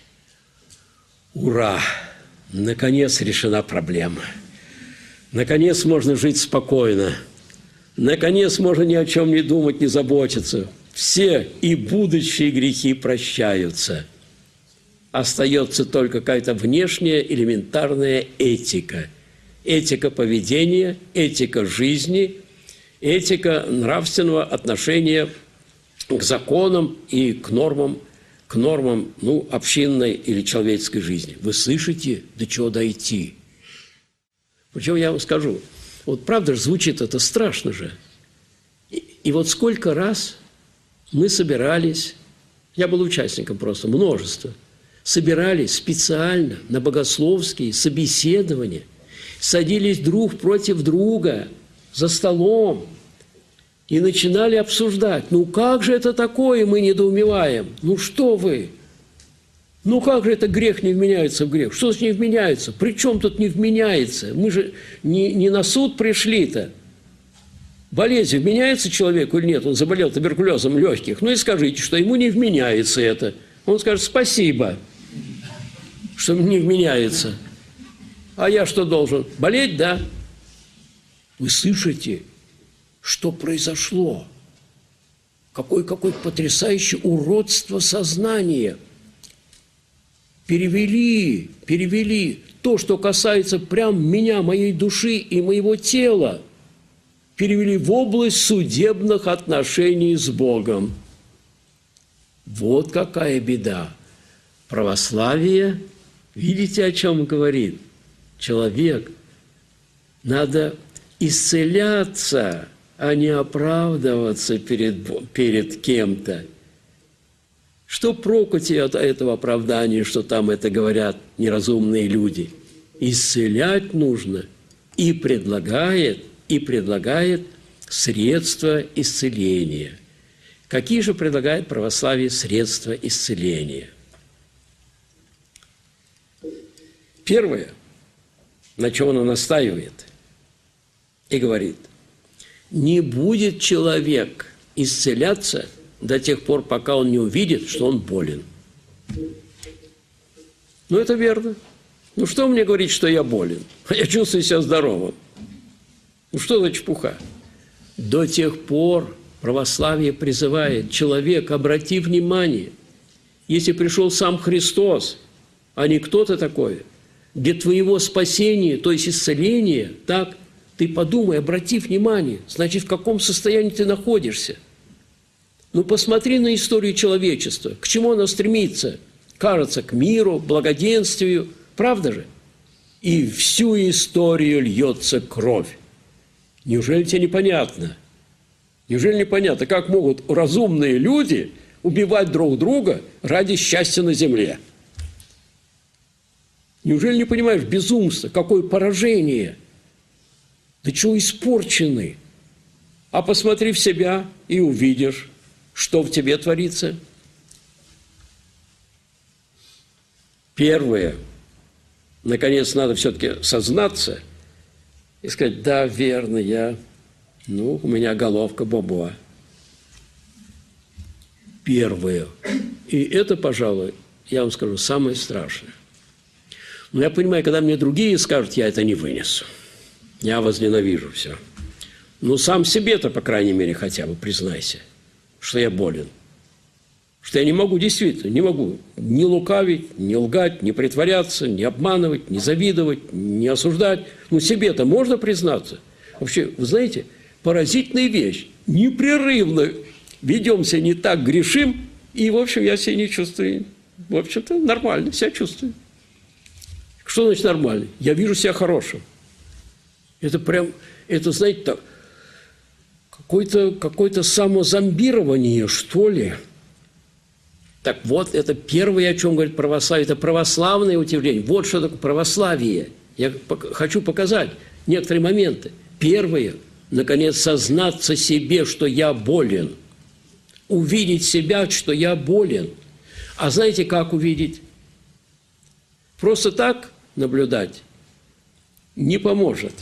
Ура! Наконец решена проблема. Наконец можно жить спокойно. Наконец можно ни о чем не думать, не заботиться. Все и будущие грехи прощаются. Остается только какая-то внешняя элементарная этика. Этика поведения, этика жизни, этика нравственного отношения к законам и к нормам общинной или человеческой жизни. Вы слышите, до чего дойти? Причем я вам скажу, вот правда же звучит это страшно же. И вот сколько раз мы собирались, я был участником просто, множество, собирались специально на богословские собеседования, садились друг против друга за столом и начинали обсуждать. Ну как же это такое, мы недоумеваем? Ну что вы? Ну как же это грех не вменяется в грех? Что значит не вменяется? При чем тут не вменяется? Мы же не на суд пришли-то. Болезнь вменяется человеку или нет? Он заболел туберкулезом легких. Ну и скажите, что ему не вменяется это. Он скажет: спасибо, что не вменяется. А я что должен? Болеть, да? Вы слышите, что произошло? Какое потрясающее уродство сознания. Перевели то, что касается прям меня, моей души и моего тела, перевели в область судебных отношений с Богом. Вот какая беда. Православие, видите, о чем говорит? Человек, надо исцеляться, а не оправдываться перед кем-то. Что проку тебе от этого оправдания, что там это говорят неразумные люди? Исцелять нужно. И предлагает средства исцеления. Какие же предлагает православие средства исцеления? Первое, на чем оно настаивает и говорит: не будет человек исцеляться до тех пор, пока он не увидит, что он болен. Ну, это верно. Ну, что мне говорить, что я болен? Я чувствую себя здоровым. Ну, что за чепуха? До тех пор православие призывает: человек, обрати внимание, если пришел сам Христос, а не кто-то такой, для твоего спасения, то есть исцеления, так, ты подумай, обрати внимание, значит, в каком состоянии ты находишься. Ну, посмотри на историю человечества. К чему оно стремится? Кажется, к миру, благоденствию. Правда же? И всю историю льется кровь. Неужели тебе непонятно? Неужели непонятно, как могут разумные люди убивать друг друга ради счастья на земле? Неужели не понимаешь безумство? Какое поражение? Да чего испорчены? А посмотри в себя и увидишь, что в тебе творится. Первое. Наконец, надо все-таки сознаться и сказать: да, верно, у меня головка бобо. Первое. И это, пожалуй, я вам скажу, самое страшное. Но я понимаю, когда мне другие скажут, я это не вынесу. Я возненавижу все. Ну, сам себе-то, по крайней мере, хотя бы признайся, что я болен. Что я не могу, действительно, не могу ни лукавить, ни лгать, ни притворяться, ни обманывать, ни завидовать, ни осуждать. Ну, себе-то можно признаться. Вообще, вы знаете, поразительная вещь. Непрерывно ведемся не так, грешим, и, в общем, я себя не чувствую. В общем-то, нормально себя чувствую. Что значит нормально? Я вижу себя хорошим. Это прям, это, знаете, так, какое-то самозомбирование, что ли. Так вот, это первое, о чем говорит православие, это православное утверждение. Вот что такое православие. Я хочу показать некоторые моменты. Первое, наконец, сознаться себе, что я болен. Увидеть себя, что я болен. А знаете, как увидеть? Просто так наблюдать не поможет.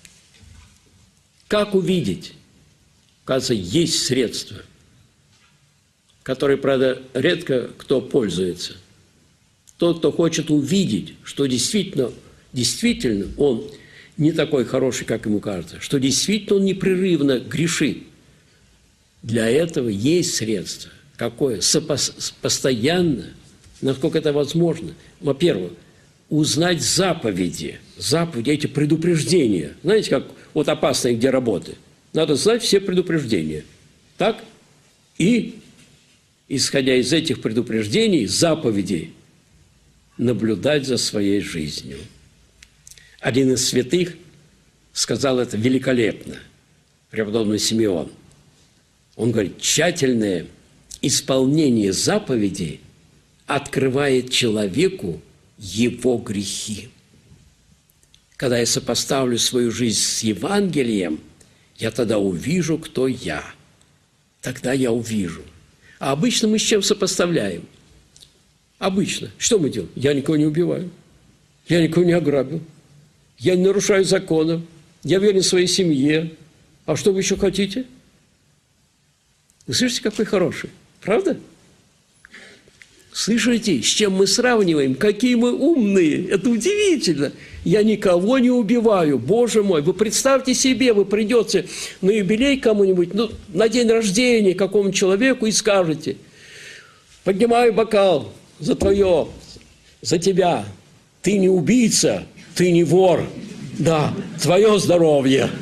Как увидеть? Кажется, есть средства, которые, правда, редко кто пользуется. Тот, кто хочет увидеть, что действительно он не такой хороший, как ему кажется, что действительно он непрерывно грешит. Для этого есть средство. Какое? Постоянно, насколько это возможно. Во-первых, узнать заповеди, эти предупреждения. Знаете, как вот опасные где работы? Надо знать все предупреждения. Так? И, исходя из этих предупреждений, заповедей, наблюдать за своей жизнью. Один из святых сказал это великолепно, преподобный Симеон. Он говорит, тщательное исполнение заповедей открывает человеку его грехи. Когда я сопоставлю свою жизнь с Евангелием, я тогда увижу, кто я. Тогда я увижу. А обычно мы с чем сопоставляем? Обычно. Что мы делаем? Я никого не убиваю. Я никого не ограбил. Я не нарушаю законов. Я верен своей семье. А что вы еще хотите? Вы слышите, какой хороший? Правда? Слышите, с чем мы сравниваем? Какие мы умные! Это удивительно! Я никого не убиваю, Боже мой! Вы представьте себе, вы придете на юбилей кому-нибудь, ну, на день рождения какому-нибудь человеку и скажете: поднимаю бокал за твое, за тебя. Ты не убийца, ты не вор. Да, твое здоровье.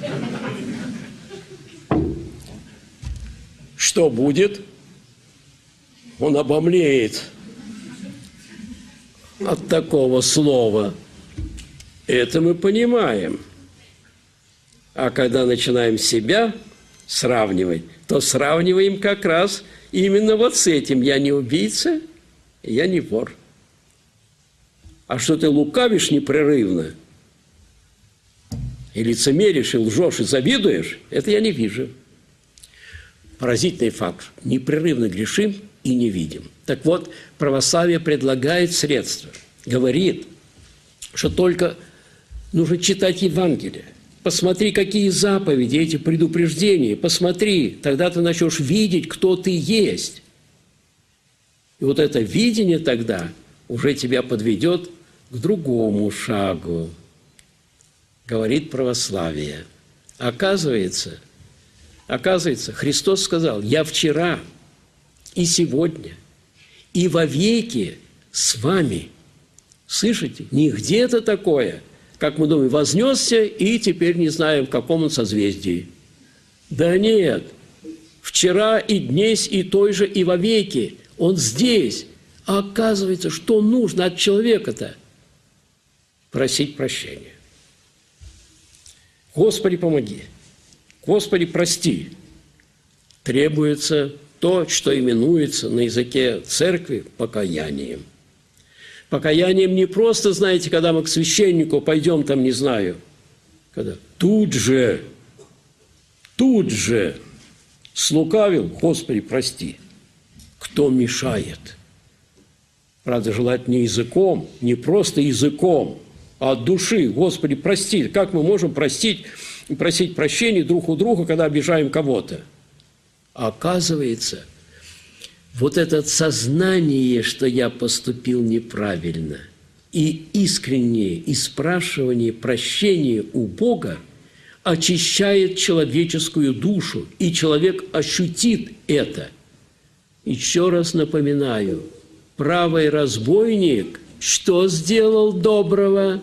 Что будет? Он обомлеет от такого слова. Это мы понимаем. А когда начинаем себя сравнивать, то сравниваем как раз именно вот с этим. Я не убийца, я не вор. А что ты лукавишь непрерывно, и лицемеришь, и лжешь, и завидуешь, это я не вижу. Поразительный факт. Непрерывно грешим и не видим. Так вот, православие предлагает средства. Говорит, что только нужно читать Евангелие. Посмотри, какие заповеди, эти предупреждения. Посмотри, тогда ты начнешь видеть, кто ты есть. И вот это видение тогда уже тебя подведет к другому шагу. Говорит православие. Оказывается, Христос сказал: «Я вчера и сегодня и вовеки с вами». Слышите? Не где-то такое, как мы думаем, вознесся и теперь не знаем, в каком он созвездии. Да нет. Вчера и днесь и той же и вовеки. Он здесь. А оказывается, что нужно от человека-то? Просить прощения. Господи, помоги. Господи, прости. Требуется то, что именуется на языке церкви покаянием. Покаянием не просто, знаете, когда мы к священнику пойдем, там, не знаю, когда тут же слукавил, Господи, прости. Кто мешает? Правда, желательно не языком, не просто языком, а от души. Господи, прости. Как мы можем простить и просить прощения друг у друга, когда обижаем кого-то? А оказывается, вот это сознание, что я поступил неправильно, и искреннее испрашивание прощения у Бога очищает человеческую душу, и человек ощутит это. Еще раз напоминаю, правый разбойник что сделал доброго?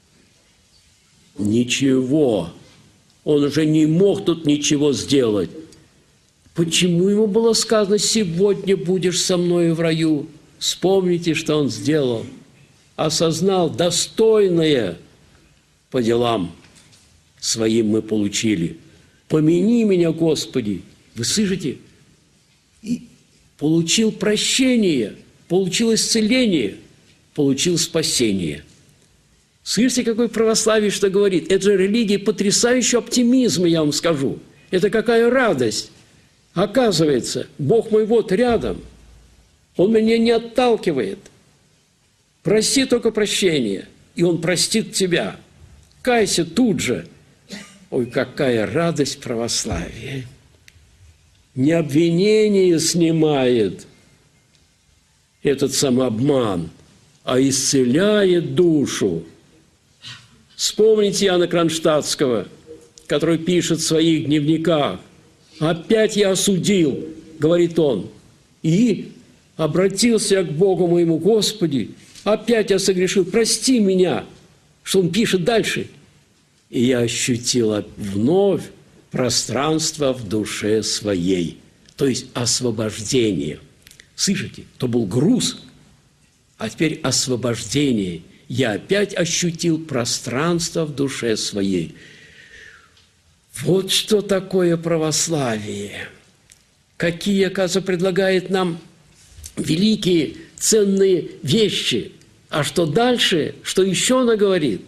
Ничего. Он уже не мог тут ничего сделать. Почему ему было сказано: «Сегодня будешь со мною в раю»? Вспомните, что он сделал. Осознал: достойное по делам своим мы получили. Помяни меня, Господи. Вы слышите? И получил прощение, получил исцеление, получил спасение. Слышите, какое православие что говорит? Это же религия потрясающего оптимизма, я вам скажу. Это какая радость. Оказывается, Бог мой вот рядом. Он меня не отталкивает. Проси только прощение, и Он простит тебя. Кайся тут же. Ой, какая радость православия. Не обвинение снимает этот самообман, а исцеляет душу. Вспомните Иоанна Кронштадтского, который пишет в своих дневниках: «Опять я осудил, — говорит он, — и обратился к Богу моему: Господи, опять я согрешил, прости меня». Что он пишет дальше? «И я ощутил вновь пространство в душе своей». То есть освобождение. Слышите? То был груз, а теперь освобождение. Я опять ощутил пространство в душе своей. Вот что такое православие. Какие, оказывается, предлагает нам великие, ценные вещи. А что дальше, что еще она говорит?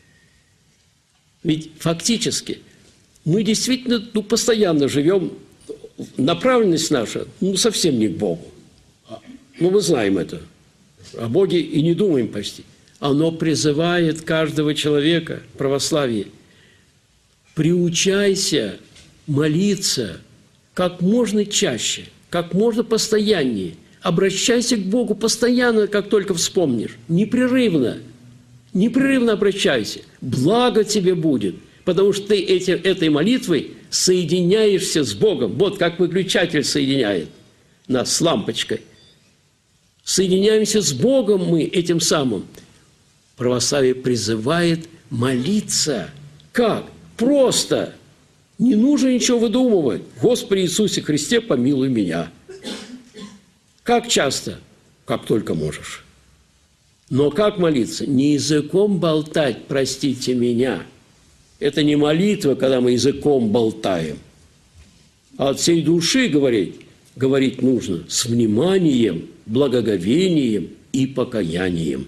Ведь фактически мы действительно постоянно живем, направленность наша совсем не к Богу. Мы знаем это. О Боге и не думаем почти. Оно призывает каждого человека, православие: приучайся молиться как можно чаще, как можно постояннее. Обращайся к Богу постоянно, как только вспомнишь. Непрерывно. Непрерывно обращайся. Благо тебе будет, потому что ты этой молитвой соединяешься с Богом. Вот как выключатель соединяет нас с лампочкой. Соединяемся с Богом мы этим самым. Православие призывает молиться. Как? Просто. Не нужно ничего выдумывать. Господи Иисусе Христе, помилуй меня. Как часто? Как только можешь. Но как молиться? Не языком болтать, простите меня. Это не молитва, когда мы языком болтаем. А от всей души говорить нужно с вниманием, благоговением и покаянием.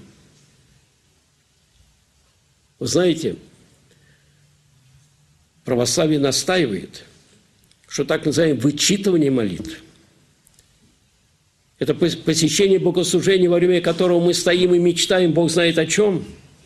Вы знаете, православие настаивает, что так называемое вычитывание молитв – это посещение богослужения, во время которого мы стоим и мечтаем, Бог знает о чем.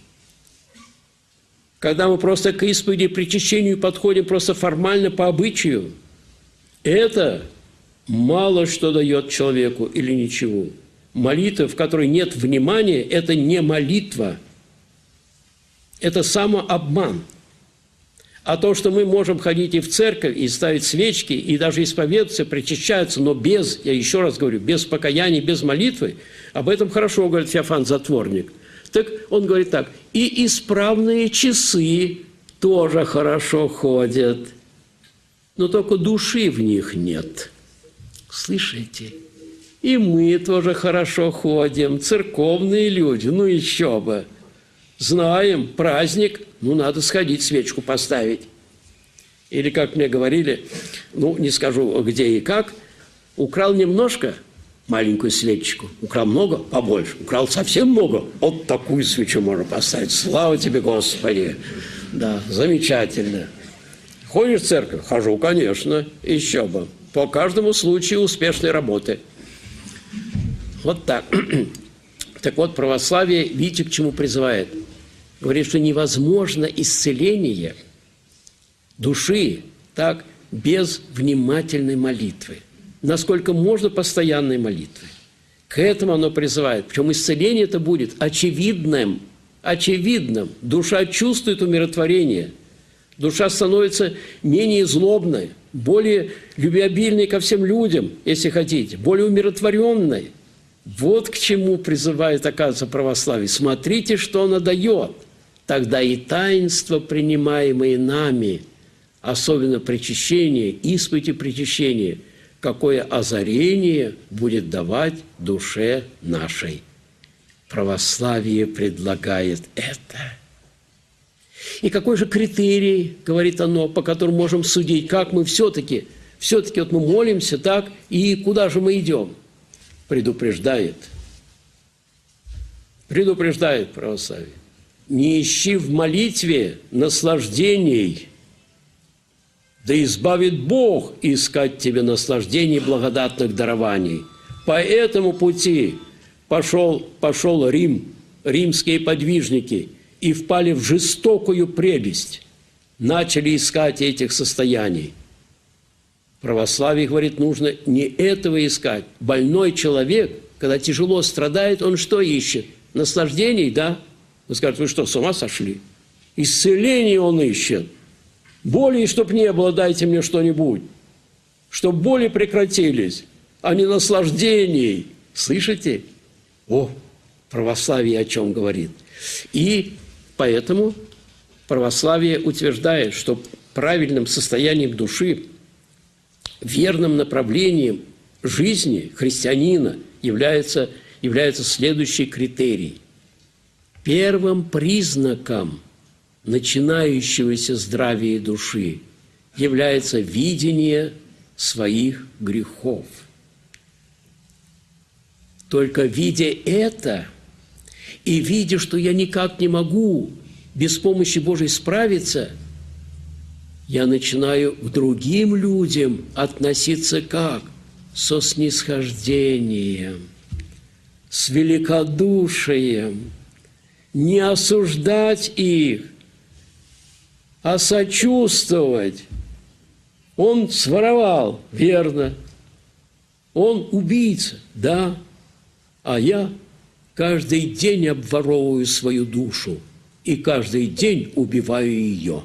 Когда мы просто к исповеди и причащению подходим просто формально по обычаю, это мало что дает человеку или ничего. Молитва, в которой нет внимания, это не молитва. Это самообман. А то, что мы можем ходить и в церковь, и ставить свечки, и даже исповедоваться, причащаться, но без, я еще раз говорю, без покаяния, без молитвы, об этом хорошо говорит Феофан Затворник. Так он говорит так: и исправные часы тоже хорошо ходят, но только души в них нет. Слышите? И мы тоже хорошо ходим, церковные люди, ну еще бы. Знаем, праздник, надо сходить, свечку поставить. Или, как мне говорили, не скажу где и как, украл немножко, маленькую свечечку, украл много, побольше, украл совсем много, вот такую свечу можно поставить. Слава тебе, Господи! Да, замечательно. Ходишь в церковь? Хожу, конечно, еще бы. По каждому случаю успешной работы. Вот так. Так вот, православие, видите, к чему призывает? Говорит, что невозможно исцеление души так без внимательной молитвы. насколько можно постоянной молитвой. К этому оно призывает. Причем исцеление это будет очевидным. Очевидным. Душа чувствует умиротворение. Душа становится менее злобной, более любвеобильной ко всем людям, если хотите, более умиротворенной. Вот к чему призывает, оказывается, православие. Смотрите, что оно дает. Тогда и таинства, принимаемые нами, особенно причащение, исповедь и причащение, какое озарение будет давать душе нашей. Православие предлагает это. И какой же критерий, говорит оно, по которому можем судить, как мы все-таки вот мы молимся, так, и куда же мы идем? Предупреждает православие. Не ищи в молитве наслаждений, да избавит Бог искать тебе наслаждений благодатных дарований. По этому пути пошел Рим, римские подвижники, и впали в жестокую прелесть, начали искать этих состояний. Православие говорит, нужно не этого искать. Больной человек, когда тяжело страдает, он что ищет? Наслаждений, да? Вы скажете, вы что, с ума сошли? Исцеление он ищет. Боли, чтоб не было, дайте мне что-нибудь. Чтоб боли прекратились, а не наслаждений. Слышите? О, православие о чем говорит. И поэтому православие утверждает, что правильным состоянием души, верным направлением жизни христианина является следующий критерий. Первым признаком начинающегося здравия души является видение своих грехов. Только видя это и видя, что я никак не могу без помощи Божией справиться, я начинаю к другим людям относиться как? Со снисхождением, с великодушием, не осуждать их, а сочувствовать. Он своровал, верно. Он убийца, да. А я каждый день обворовываю свою душу и каждый день убиваю ее.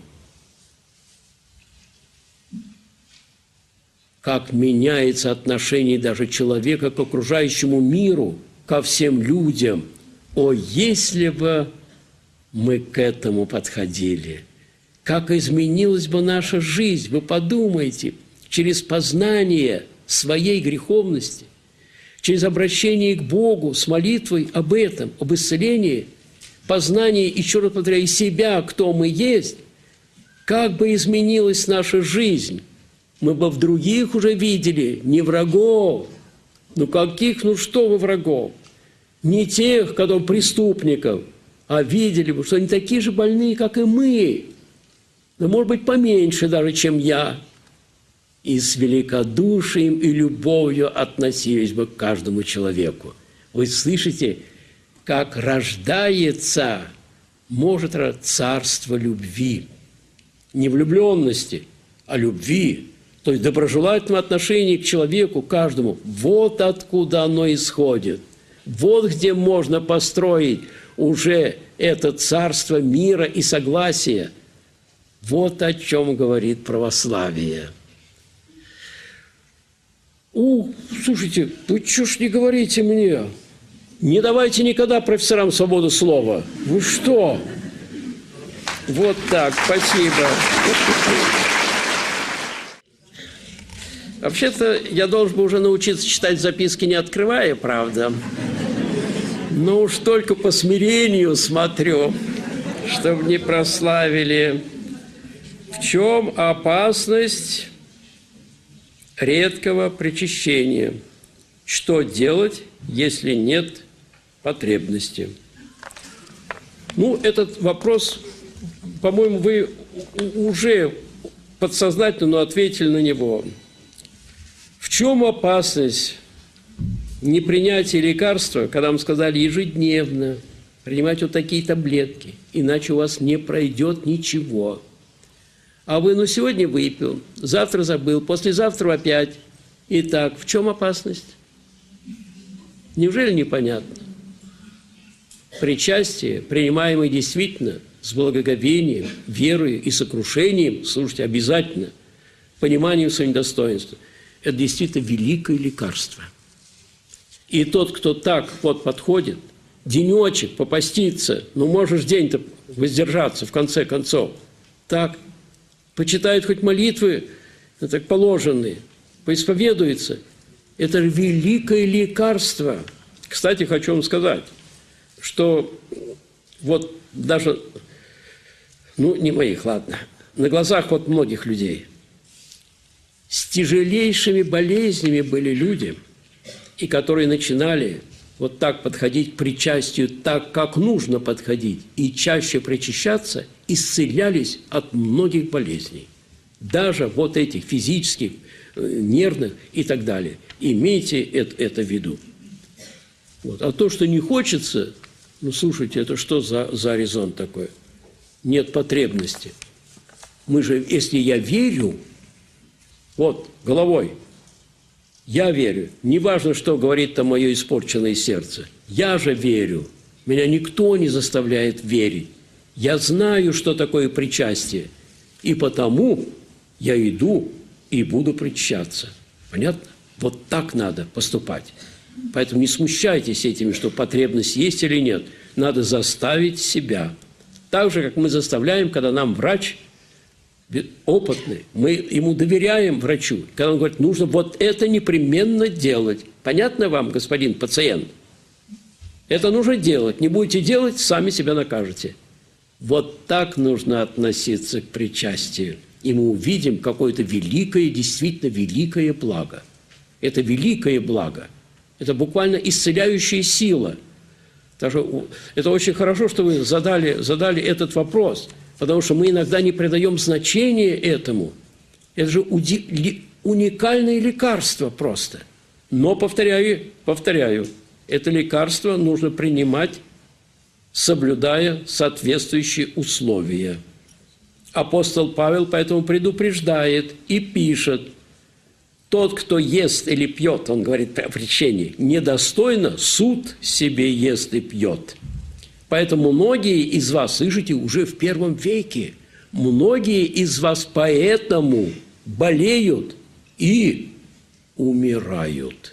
Как меняется отношение даже человека к окружающему миру, ко всем людям. О, если бы мы к этому подходили, как изменилась бы наша жизнь, вы подумайте, через познание своей греховности, через обращение к Богу с молитвой об этом, об исцелении, познание, еще раз повторяю, себя, кто мы есть, как бы изменилась наша жизнь. Мы бы в других уже видели не врагов. Ну каких, ну что вы врагов? Не тех, которые преступников, а видели бы, что они такие же больные, как и мы. Но, может быть, поменьше даже, чем я. И с великодушием и любовью относились бы к каждому человеку. Вы слышите, как рождается, может царство любви. Не влюбленности, а любви. То есть доброжелательном отношении к человеку, каждому. Вот откуда оно исходит. Вот где можно построить уже это царство мира и согласия. Вот о чем говорит православие. Слушайте, вы что ж не говорите мне? Не давайте никогда профессорам свободу слова. Вы что? Вот так, спасибо. Вообще-то я должен был уже научиться читать записки, не открывая, правда. Но уж только по смирению смотрю, чтобы не прославили. В чем опасность редкого причащения? Что делать, если нет потребности? Ну, этот вопрос, по-моему, вы уже подсознательно ответили на него. В чем опасность непринятия лекарства, когда вам сказали ежедневно принимать вот такие таблетки, иначе у вас не пройдет ничего. А вы, сегодня выпил, завтра забыл, послезавтра опять. Итак, в чем опасность? Неужели непонятно? Причастие, принимаемое действительно с благоговением, верою и сокрушением, слушайте, обязательно, пониманием своего достоинства, это действительно великое лекарство. И тот, кто так вот подходит, денечек попаститься, ну, можешь день-то воздержаться, в конце концов, так, почитает хоть молитвы, так положенные, поисповедуется, это великое лекарство. Кстати, хочу вам сказать, что вот даже, ну, не моих, ладно, на глазах вот многих людей с тяжелейшими болезнями были люди, и которые начинали вот так подходить к причастию, так, как нужно подходить, и чаще причащаться, исцелялись от многих болезней. Даже вот этих физических, нервных и так далее. Имейте это в виду. Вот. А то, что не хочется, ну, слушайте, это что за горизонт такой? Нет потребности. Мы же, если я верю, вот, головой, я верю, неважно, что говорит там мое испорченное сердце, я же верю, меня никто не заставляет верить. Я знаю, что такое причастие, и потому я иду и буду причащаться. Понятно? Вот так надо поступать. Поэтому не смущайтесь этими, что потребность есть или нет. Надо заставить себя. Так же, как мы заставляем, когда нам врач опытный, мы ему доверяем врачу. Когда он говорит, нужно вот это непременно делать. Понятно вам, господин пациент? Это нужно делать. Не будете делать, сами себя накажете. Вот так нужно относиться к причастию. И мы увидим какое-то великое, действительно великое благо. Это великое благо. Это буквально исцеляющая сила. Это очень хорошо, что вы задали этот вопрос, потому что мы иногда не придаем значения этому. Это же уникальное лекарство просто. Но, повторяю, это лекарство нужно принимать, соблюдая соответствующие условия. Апостол Павел поэтому предупреждает и пишет: тот, кто ест или пьет, он говорит о причине, недостойно, суд себе ест и пьет. Поэтому многие из вас, слышите, уже в первом веке, многие из вас поэтому болеют и умирают.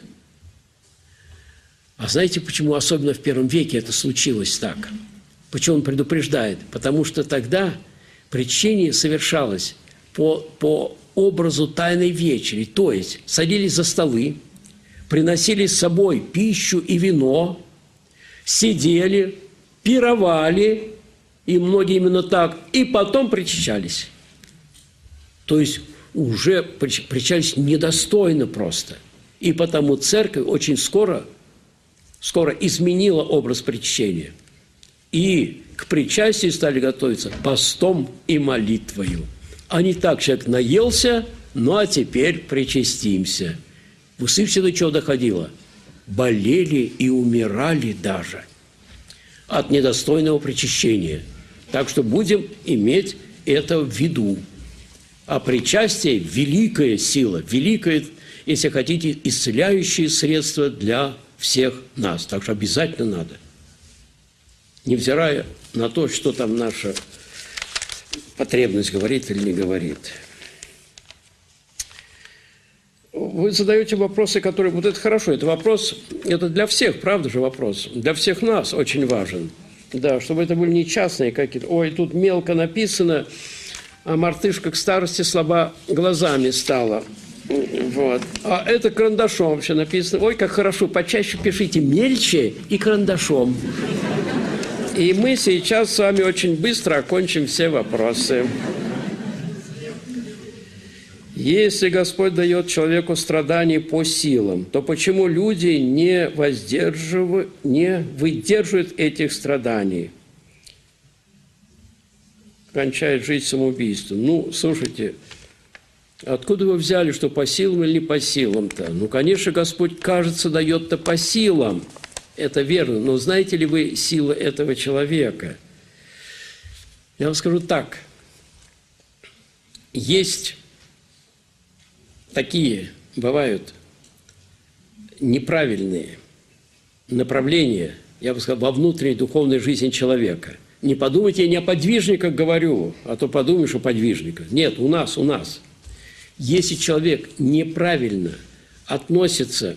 А знаете, почему особенно в первом веке это случилось так? Почему он предупреждает? Потому что тогда причастие совершалось по образу Тайной вечери, то есть садились за столы, приносили с собой пищу и вино, сидели, пировали, и многие именно так, и потом причащались. То есть уже причащались недостойно просто. И потому церковь очень скоро изменила образ причащения. И к причастию стали готовиться постом и молитвою. А не так, человек наелся, ну а теперь причастимся. Вы слышите, до чего доходило? Болели и умирали даже от недостойного причащения. Так что будем иметь это в виду. А причастие – великая сила, великое, если хотите, исцеляющее средство для всех нас. Так что обязательно надо. Невзирая на то, что там наша потребность говорит или не говорит. Вы задаете вопросы, которые... Вот это хорошо, это вопрос, это для всех, правда же вопрос? Для всех нас очень важен. Да, чтобы это были не частные какие-то. Ой, тут мелко написано, а мартышка к старости слаба глазами стала. Вот. А это карандашом вообще написано. Ой, как хорошо, почаще пишите мельче и карандашом. И мы сейчас с вами очень быстро окончим все вопросы. Если Господь дает человеку страдания по силам, то почему люди не выдерживают этих страданий? Кончает жизнь самоубийством. Ну, слушайте, откуда вы взяли, что по силам или не по силам-то? Ну, конечно, Господь, кажется, дает-то по силам. Это верно, но знаете ли вы силу этого человека? Я вам скажу так. Есть такие, бывают неправильные направления, я бы сказал, во внутренней духовной жизни человека. Не подумайте, я не о подвижниках говорю, а то подумаешь о подвижниках. Нет, у нас. Если человек неправильно относится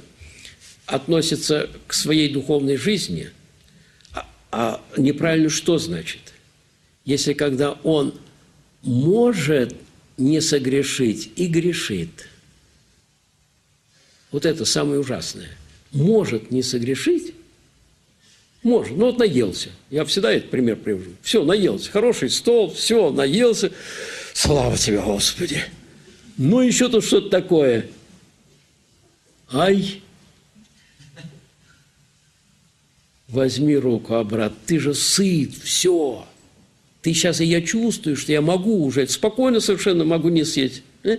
к своей духовной жизни, а неправильно что значит? Если когда он может не согрешить и грешит. Вот это самое ужасное. Может не согрешить, может. Ну вот наелся. Я всегда этот пример привожу. Все, наелся. Хороший стол, все, наелся. Слава тебе, Господи. Ну еще тут что-то такое. Ай. Возьми руку обратно. Ты же сыт, все. Ты сейчас, и я чувствую, что я могу уже, спокойно совершенно могу не съесть.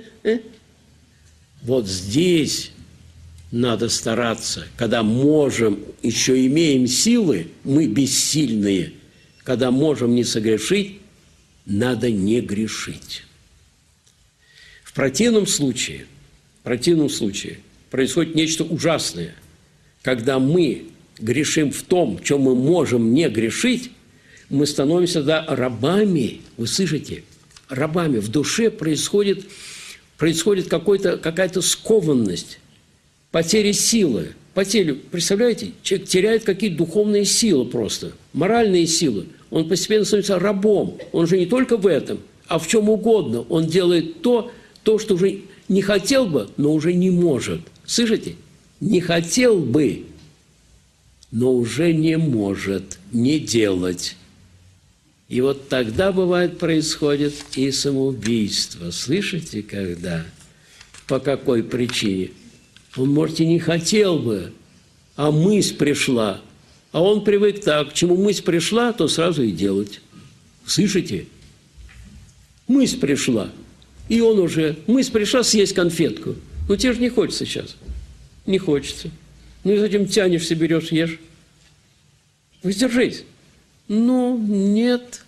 Вот здесь надо стараться, когда можем, еще имеем силы, мы бессильные, когда можем не согрешить, надо не грешить. В противном случае происходит нечто ужасное, когда мы грешим в том, в чем мы можем не грешить, мы становимся рабами, вы слышите, рабами. В душе происходит какая-то скованность, потеря силы. Представляете, человек теряет какие-то духовные силы просто, моральные силы. Он постепенно становится рабом. Он же не только в этом, а в чем угодно. Он делает то, что уже не хотел бы, но уже не может. Слышите? Не хотел бы, но уже не может не делать. И вот тогда, бывает, происходит и самоубийство. Слышите, когда? По какой причине? Он, может, и не хотел бы, а мысль пришла. А он привык так, к чему мысль пришла, то сразу и делать. Слышите? Мысль пришла, и он уже... Мысль пришла съесть конфетку. Но тебе же не хочется сейчас. Не хочется. Ну и затем тянешься, берешь, ешь. Воздержись. Ну, нет.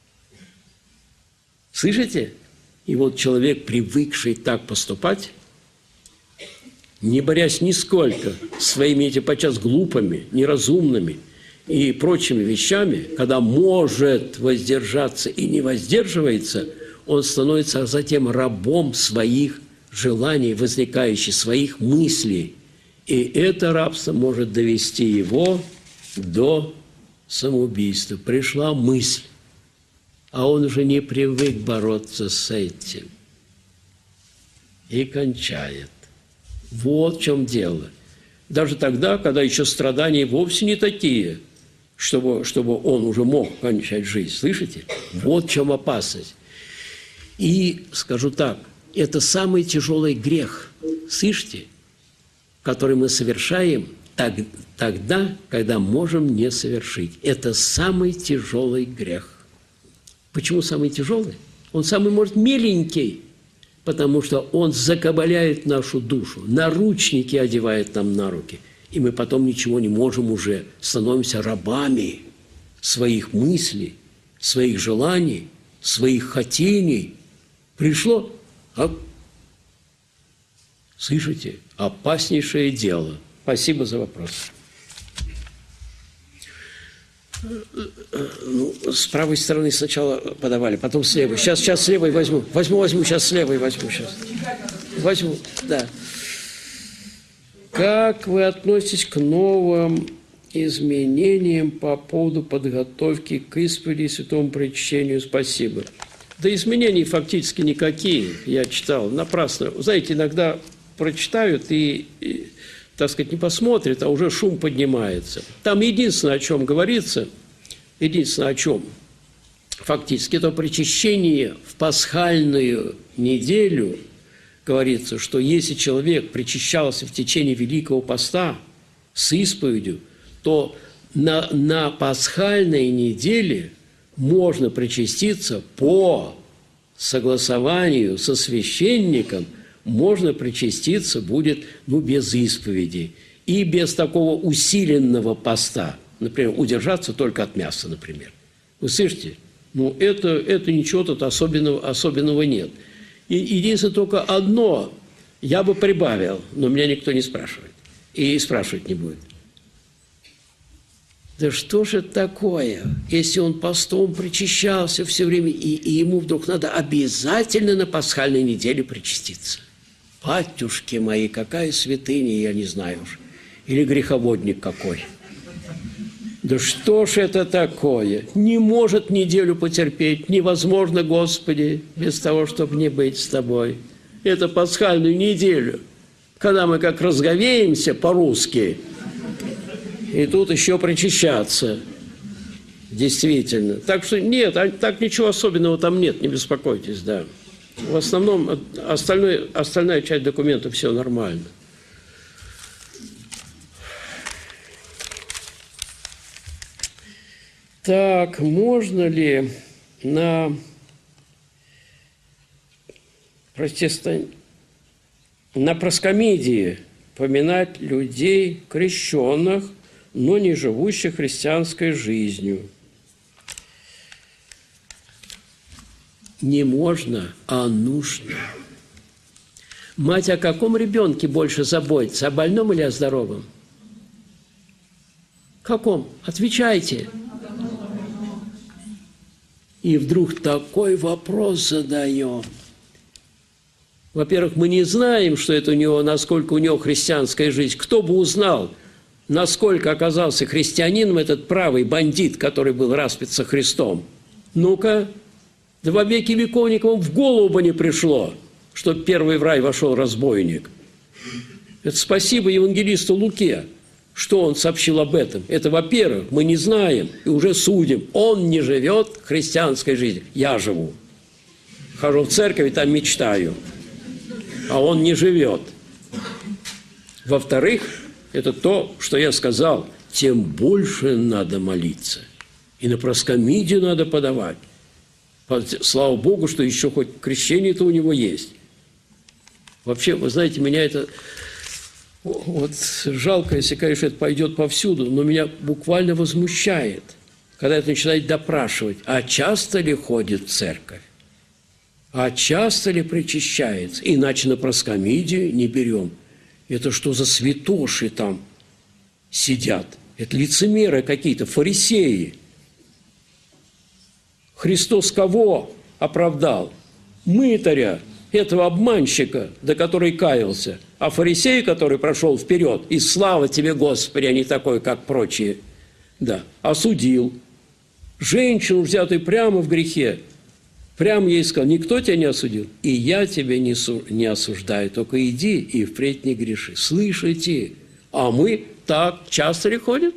Слышите? И вот человек, привыкший так поступать, не борясь нисколько с своими этими подчас глупыми, неразумными и прочими вещами, когда может воздержаться и не воздерживается, он становится затем рабом своих желаний, возникающих, своих мыслей. И это рабство может довести его до самоубийства. Пришла мысль, а он уже не привык бороться с этим. И кончает. Вот в чем дело. Даже тогда, когда еще страдания вовсе не такие, чтобы он уже мог кончать жизнь. Слышите? Вот в чем опасность. И скажу так, это самый тяжелый грех, слышите, который мы совершаем тогда, когда можем не совершить. Это самый тяжелый грех. Почему самый тяжелый? Он самый, может, миленький, потому что он закабаляет нашу душу, наручники одевает нам на руки, и мы потом ничего не можем уже, становимся рабами своих мыслей, своих желаний, своих хотений. Пришло, слышите, опаснейшее дело. Спасибо за вопрос. Ну, с правой стороны сначала подавали, потом с левой. Сейчас с левой возьму. Возьму, сейчас с левой возьму. Возьму, да. Как вы относитесь к новым изменениям по поводу подготовки к исповеди и святому причащению? Спасибо. Да изменений фактически никакие, я читал, напрасно. Знаете, иногда прочитают и так сказать, не посмотрят, а уже шум поднимается. Там единственное, о чем говорится, фактически, это причащение в пасхальную неделю, говорится, что если человек причащался в течение Великого Поста с исповедью, то на пасхальной неделе можно причаститься по согласованию со священником, можно причаститься будет, без исповеди и без такого усиленного поста. Например, удержаться только от мяса, например. Вы слышите? Это ничего тут особенного нет. И единственное только одно я бы прибавил, но меня никто не спрашивает. и спрашивать не будет. Да что же это такое, если он постом причащался все время, и ему вдруг надо обязательно на пасхальной неделе причаститься? Батюшки мои, какая святыня, я не знаю уж. Или греховодник какой. Да что ж это такое? Не может неделю потерпеть. Невозможно, Господи, без того, чтобы не быть с Тобой. Это пасхальную неделю, когда мы как разговеемся по-русски, и тут еще причащаться. Действительно. Так что нет, так ничего особенного там нет, не беспокойтесь, да. В основном остальная часть документа все нормально. Так, можно ли на проскомидии поминать людей крещенных, но не живущих христианской жизнью? Не можно, а нужно. Мать о каком ребенке больше заботится, о больном или о здоровом? Каком? Отвечайте. И вдруг такой вопрос задаем. Во-первых, мы не знаем, что это у него, насколько у него христианская жизнь. Кто бы узнал, насколько оказался христианином этот правый бандит, который был распят со Христом? Ну-ка, да во веки веков никому в голову бы не пришло, что первый в рай вошел разбойник. Это спасибо евангелисту Луке, что он сообщил об этом. Это, во-первых, мы не знаем и уже судим. Он не живет христианской жизнью. Я живу. Хожу в церковь и там мечтаю. А он не живет. Во-вторых, это то, что я сказал, тем больше надо молиться. И на проскомидию надо подавать. Слава Богу, что еще хоть крещение-то у него есть. Вообще, вы знаете, меня это... Вот жалко, если, конечно, это пойдет повсюду, но меня буквально возмущает, когда это начинает допрашивать, а часто ли ходит в церковь? А часто ли причащается? Иначе на проскомидию не берем. Это что за святоши там сидят? Это лицемеры какие-то, фарисеи. Христос кого оправдал? Мытаря, этого обманщика, до которой каялся. А фарисей, который прошел вперед, и слава тебе, Господи, а не такой, как прочие, да, осудил. Женщину, взятую прямо в грехе, прямо ей сказал, никто тебя не осудил, и я тебя не осуждаю, только иди и впредь не греши. Слышите? А мы так часто ли ходим?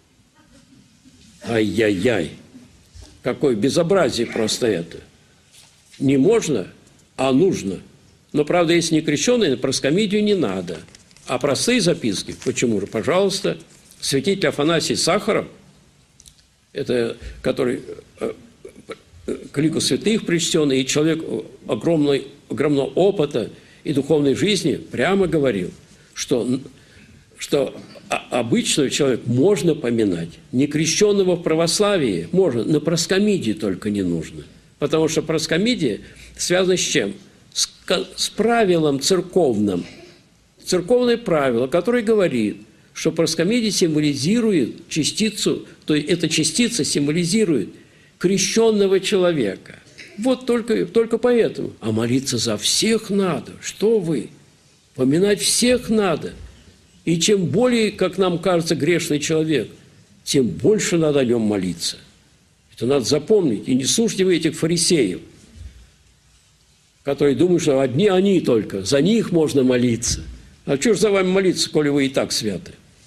Ай-яй-яй, какое безобразие просто это. Не можно, а нужно. Но, правда, если не крещеный, на проскомидию не надо. А простые записки, почему же, пожалуйста, святитель Афанасий Сахаров, это который к лику святых причтенный, и человек огромного опыта и духовной жизни, прямо говорил, что обычного человека можно поминать, некрещенного в православии можно, на проскомидии только не нужно. Потому что проскомидия связана с чем? С правилом церковным. Церковное правило, которое говорит, что проскомидия символизирует частицу, то есть эта частица символизирует крещенного человека. Вот только поэтому. А молиться за всех надо. Что вы? Поминать всех надо. И чем более, как нам кажется, грешный человек, тем больше надо о нем молиться. Это надо запомнить. И не слушайте вы этих фарисеев, которые думают, что одни они только, за них можно молиться. А что ж за вами молиться, коли вы и так святы?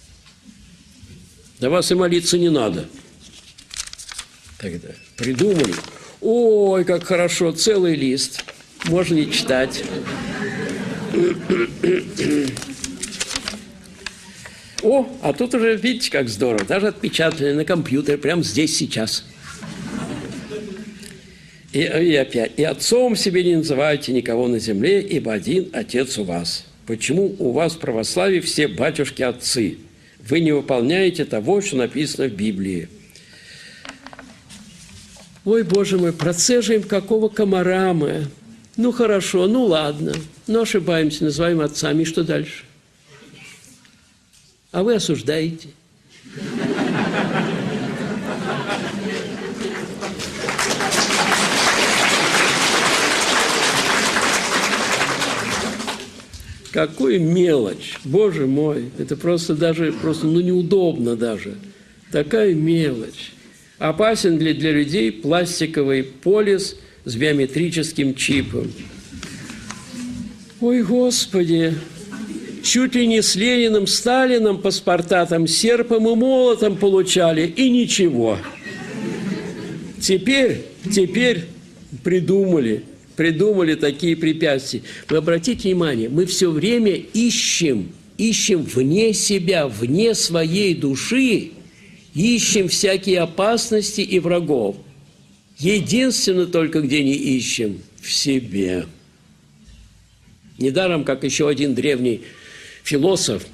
За вас и молиться не надо. Тогда придумали. Ой, как хорошо, целый лист. Можно и читать. О, а тут уже, видите, как здорово. Даже отпечатали на компьютере, прямо здесь, сейчас. И опять. «И отцом себе не называйте никого на земле, ибо один Отец у вас. Почему у вас в православии все батюшки-отцы? Вы не выполняете того, что написано в Библии». Ой, Боже мой, процежим какого комара мы. Ну, хорошо, ну, ладно. Но ошибаемся, называем отцами. И что дальше? а вы осуждаете. Какую мелочь, Боже мой, это просто неудобно даже. Такая мелочь. Опасен ли для людей пластиковый полис с биометрическим чипом? Ой, Господи, чуть ли не с Лениным, Сталиным паспорта там серпом и молотом получали, и ничего. Теперь придумали такие препятствия. Вы обратите внимание, мы все время ищем вне себя, вне своей души, ищем всякие опасности и врагов. Единственное только, где не ищем – в себе. Недаром, как еще один древний философ,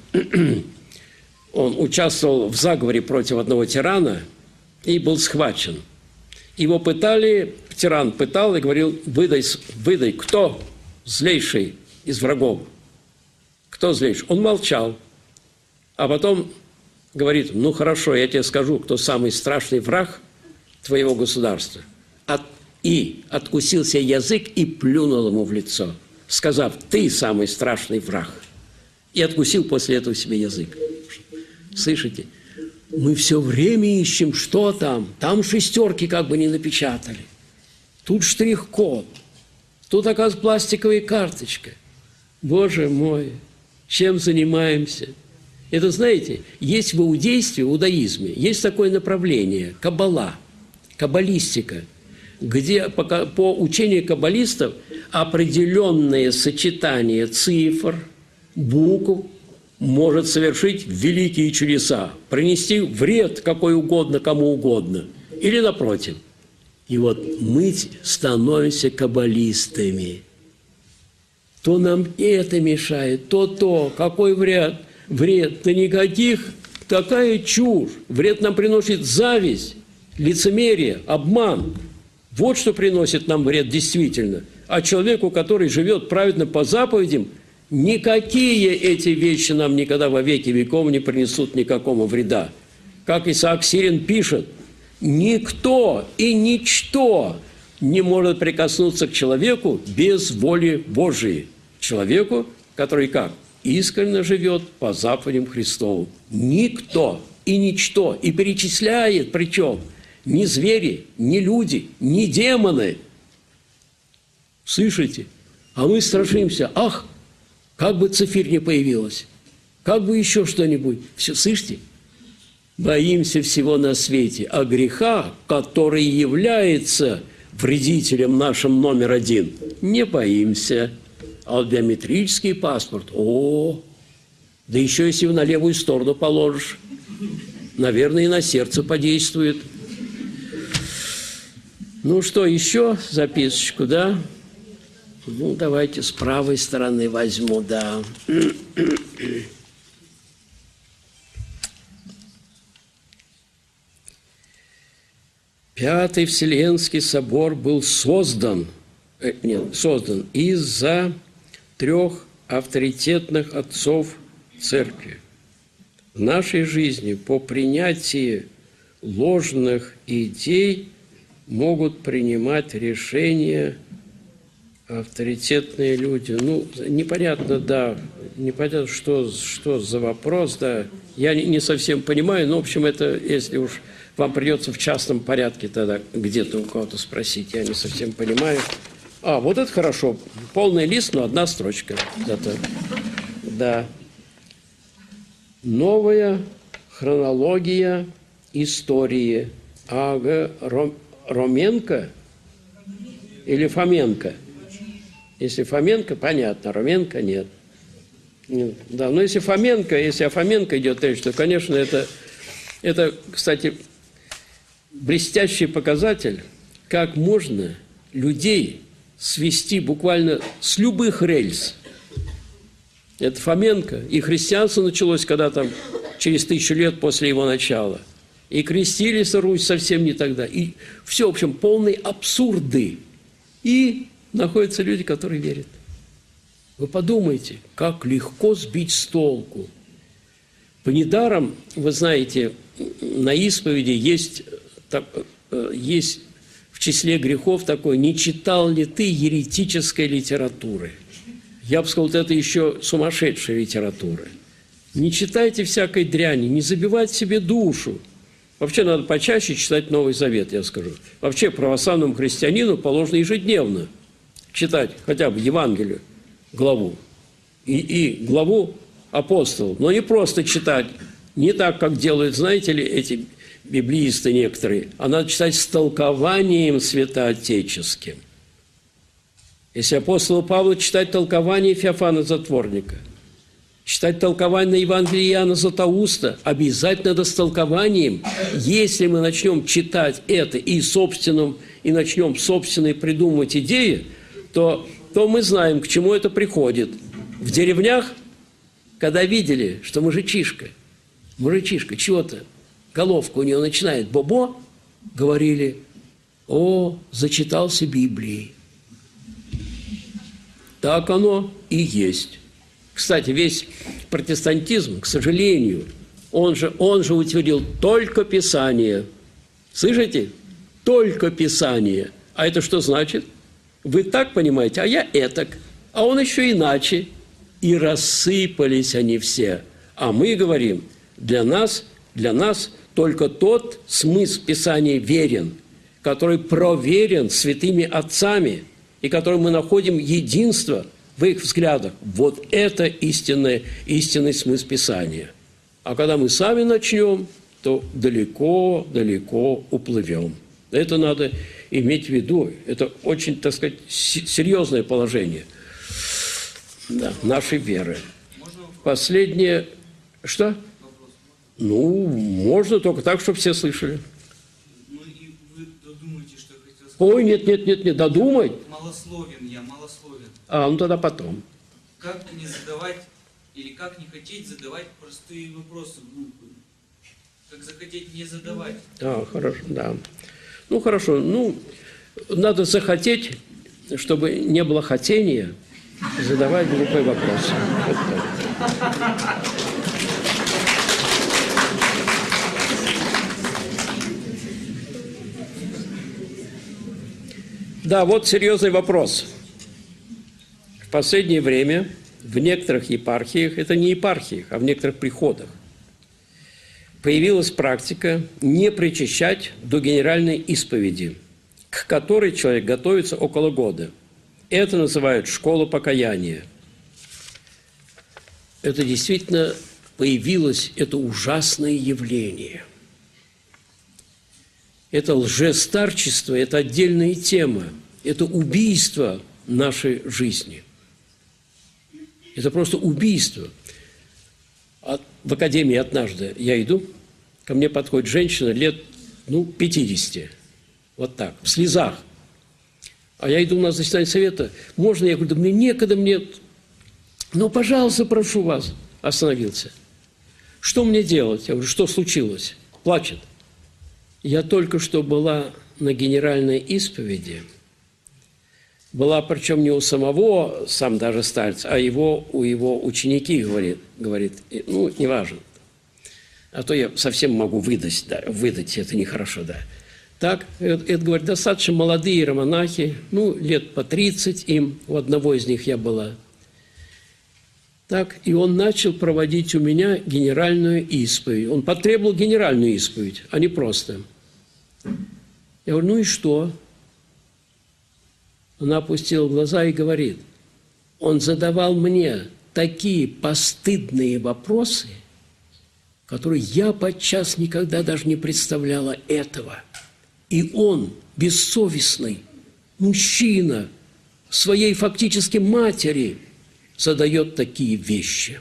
он участвовал в заговоре против одного тирана и был схвачен. Его пытали, тиран пытал и говорил: выдай, кто злейший из врагов? Кто злейший? Он молчал. А потом говорит: ну хорошо, я тебе скажу, кто самый страшный враг твоего государства. И откусил себе язык и плюнул ему в лицо, сказав: ты самый страшный враг. И откусил после этого себе язык. Слышите? Мы все время ищем, что там. Там шестерки как бы не напечатали. Тут штрих-код. Тут, оказывается, пластиковая карточка. Боже мой, чем занимаемся? Это, знаете, есть в иудействе, в иудаизме, есть такое направление – каббала, каббалистика, где по учению каббалистов определенное сочетание цифр, букв может совершить великие чудеса, принести вред какой угодно, кому угодно, или напротив. И вот мы становимся каббалистами. То нам это мешает, то, какой вред, да никаких, такая чушь. Вред нам приносит зависть, лицемерие, обман. Вот что приносит нам вред действительно. А человеку, который живет праведно по заповедям, никакие эти вещи нам никогда во веки веков не принесут никакого вреда. Как Исаак Сирин пишет: никто и ничто не может прикоснуться к человеку без воли Божией. Человеку, который как? Искренне живет по заповедям Христову. Никто и ничто. И перечисляет, причем, ни звери, ни люди, ни демоны. Слышите? А мы страшимся. Ах, как бы цифирь не появилась, как бы еще что-нибудь. Все, слышите? Боимся всего на свете, а греха, который является вредителем нашим номер один, не боимся. А биометрический паспорт, да еще если на левую сторону положишь, наверное, и на сердце подействует. Ну что, еще записочку, да? Ну, давайте с правой стороны возьму, да. Пятый Вселенский собор был создан из-за 3 авторитетных отцов Церкви. В нашей жизни по принятии ложных идей могут принимать решения авторитетные люди. Ну, непонятно, да, непонятно, что за вопрос, да. Я не совсем понимаю, но, в общем, это, если уж вам придется в частном порядке тогда где-то у кого-то спросить, я не совсем понимаю. Вот это хорошо. Полный лист, но одна строчка. Зато. Да. Новая хронология истории. Роменко или Фоменко? Если Фоменко, понятно, Роменко нет. Да, но если о Фоменко идет речь, то, конечно, это, кстати, блестящий показатель, как можно людей свести буквально с любых рельс. Это Фоменко. И христианство началось когда-то через 1000 лет после его начала. И крестились Русь совсем не тогда. И все, в общем, полные абсурды. И находятся люди, которые верят. Вы подумайте, как легко сбить с толку. Недаром, вы знаете, на исповеди есть в числе грехов такое: не читал ли ты еретической литературы? Я бы сказал, вот это еще сумасшедшая литература. Не читайте всякой дряни, не забивайте себе душу. Вообще надо почаще читать Новый Завет, я скажу. Вообще православному христианину положено ежедневно читать хотя бы Евангелие, главу, и главу апостолов. Но не просто читать, не так, как делают, знаете ли, эти библеисты некоторые, а надо читать с толкованием святоотеческим. Если апостола Павла читать толкование Феофана Затворника, читать толкование на Евангелие Иоанна Златоуста, обязательно надо с толкованием. Если мы начнем читать это и начнем собственные придумывать идеи, то мы знаем, к чему это приходит. В деревнях, когда видели, что мужичишка чего-то, головка у него начинает бобо, говорили: о, зачитался Библией. Так оно и есть. Кстати, весь протестантизм, к сожалению, он же утвердил только Писание. Слышите? Только Писание. А это что значит? Вы так понимаете, а я этак. А он еще иначе. И рассыпались они все. А мы говорим, для нас только тот смысл Писания верен, который проверен святыми отцами, и который мы находим единство в их взглядах. Вот это истинный смысл Писания. А когда мы сами начнем, то далеко уплывем. Это надо иметь в виду. Это очень, так сказать, серьезное положение, да, нашей веры. Последнее... Что? Ну, можно только так, чтобы все слышали. Ну и вы додумаете, что я хотел сказать. Ой, нет, додумай. Малословен. Ну тогда потом. Как не задавать или как не хотеть задавать простые вопросы глупые? Как захотеть не задавать? Хорошо, да. Ну, хорошо. Надо захотеть, чтобы не было хотения задавать глупые вопросы. Вот так. Да, вот серьезный вопрос. В последнее время в некоторых епархиях, это не епархиях, а в некоторых приходах, появилась практика не причащать до генеральной исповеди, к которой человек готовится около года. Это называют школа покаяния. Это действительно появилось, это ужасное явление. Это лжестарчество, это отдельная тема, это убийство нашей жизни. Это просто убийство. В академии однажды я иду, ко мне подходит женщина лет, 50, вот так, в слезах. А я иду на заседание совета, можно? Я говорю, да мне некогда, пожалуйста, прошу вас. Остановился. Что мне делать? Я говорю, что случилось? Плачет. Я только что была на генеральной исповеди, была причем не у самого, сам даже старец, а у его ученики, говорит, неважно. А то я совсем могу выдать, это нехорошо, да. Так, это, говорит, достаточно молодые иеромонахи, лет по 30 им, у одного из них я была. Так, и он начал проводить у меня генеральную исповедь. Он потребовал генеральную исповедь, а не просто. Я говорю, и что? Она опустила глаза и говорит, он задавал мне такие постыдные вопросы, которые я подчас никогда даже не представляла этого. И он, бессовестный мужчина, своей фактически матери задает такие вещи.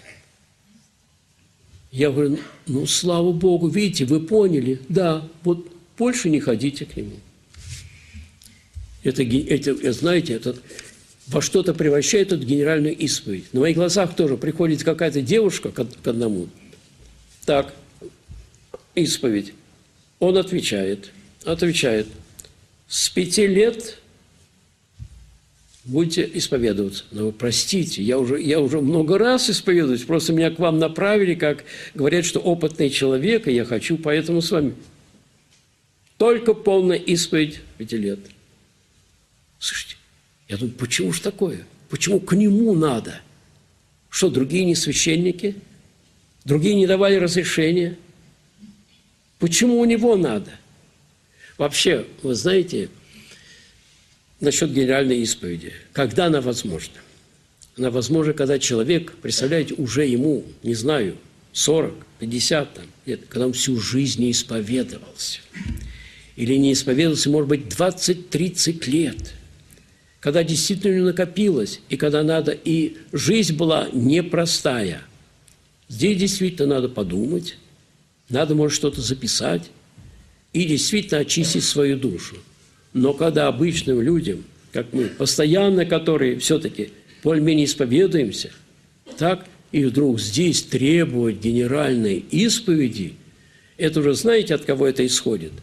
Я говорю, слава Богу, видите, вы поняли, да, вот больше не ходите к нему. Это знаете, это во что-то превращает эту генеральную исповедь. На моих глазах тоже приходит какая-то девушка к одному. Так, исповедь. Он отвечает. С 5 лет будете исповедоваться. Но вы простите, я уже много раз исповедуюсь, просто меня к вам направили, как говорят, что опытный человек, и я хочу поэтому с вами. Только полная исповедь 5 лет. Слушайте, я думаю, почему же такое? Почему к нему надо? Что, другие не священники? Другие не давали разрешения? Почему у него надо? Вообще, вы знаете, насчет генеральной исповеди. Когда она возможна? Она возможна, когда человек, представляете, уже ему, не знаю, 40, 50 лет, когда он всю жизнь не исповедовался. Или не исповедовался, может быть, 20-30 лет. Когда действительно накопилось, и когда надо, и жизнь была непростая. Здесь действительно надо подумать, надо, может, что-то записать и действительно очистить свою душу. Но когда обычным людям, как мы, постоянно, которые все-таки более-менее исповедуемся, так и вдруг здесь требовать генеральной исповеди, это уже знаете, от кого это исходит?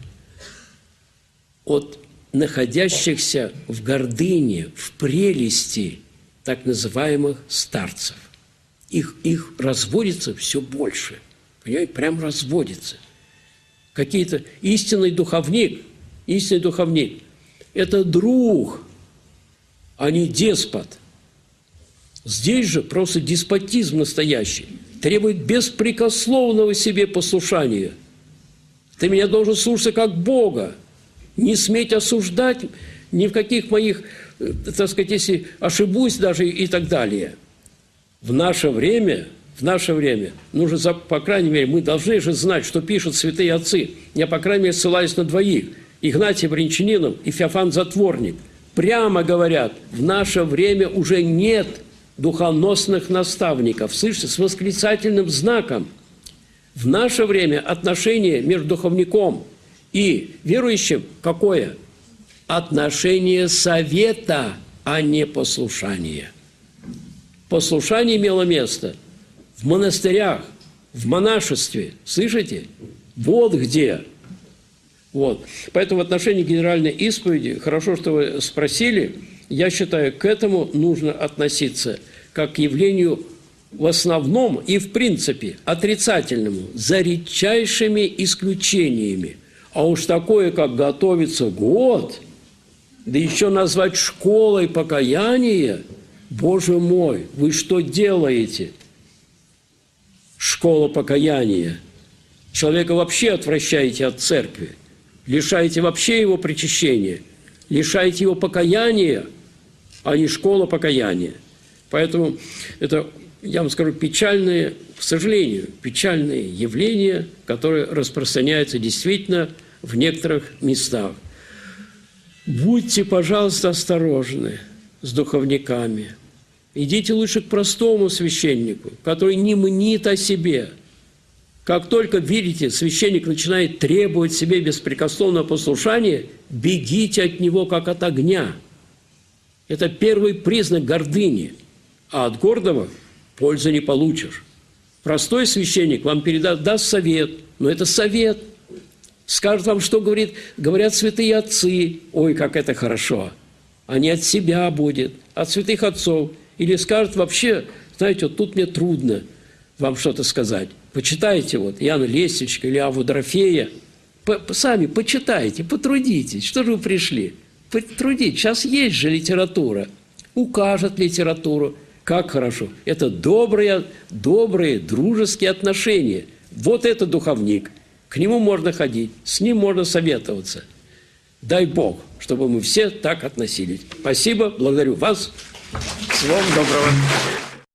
От находящихся в гордыне, в прелести так называемых старцев. Их разводится все больше. Понимаете, прям разводится. Какие-то истинный духовник – это друг, а не деспот. Здесь же просто деспотизм настоящий. Требует беспрекословного себе послушания. Ты меня должен слушаться как Бога. Не сметь осуждать ни в каких моих, так сказать, если ошибусь даже и так далее. В наше время нужно, по крайней мере, мы должны же знать, что пишут святые отцы. Я, по крайней мере, ссылаюсь на двоих. Игнатий Брянчанинов и Феофан Затворник. Прямо говорят, в наше время уже нет духоносных наставников. Слышите, с восклицательным знаком. В наше время отношение между духовником и верующим какое? Отношение совета, а не послушание. Послушание имело место в монастырях, в монашестве. Слышите? Вот где. Вот. Поэтому в отношении генеральной исповеди, хорошо, что вы спросили, я считаю, к этому нужно относиться как к явлению в основном и в принципе отрицательному, за редчайшими исключениями. А уж такое, как готовиться год, да еще назвать школой покаяния, Боже мой, вы что делаете? Школа покаяния. Человека вообще отвращаете от церкви, лишаете вообще его причащения, лишаете его покаяния, а не школа покаяния. Поэтому это, я вам скажу, печальное, к сожалению, печальное явление, которое распространяется действительно в некоторых местах. Будьте, пожалуйста, осторожны с духовниками. Идите лучше к простому священнику, который не мнит о себе. Как только видите, священник начинает требовать себе беспрекословного послушания, бегите от него, как от огня. Это первый признак гордыни. А от гордого пользы не получишь. Простой священник вам даст совет, но это совет. Скажет вам, что говорят святые отцы. Ой, как это хорошо. А не от себя будет, от святых отцов. Или скажет вообще, знаете, вот тут мне трудно вам что-то сказать. Почитайте вот Иоанна Лестничка или Аву Дорофея. Сами почитайте, потрудитесь. Что же вы пришли? Потрудитесь. Сейчас есть же литература. Укажет литературу. Как хорошо. Это добрые, дружеские отношения. Вот это духовник. К нему можно ходить, с ним можно советоваться. Дай Бог, чтобы мы все так относились. Спасибо, благодарю вас. Всего вам доброго.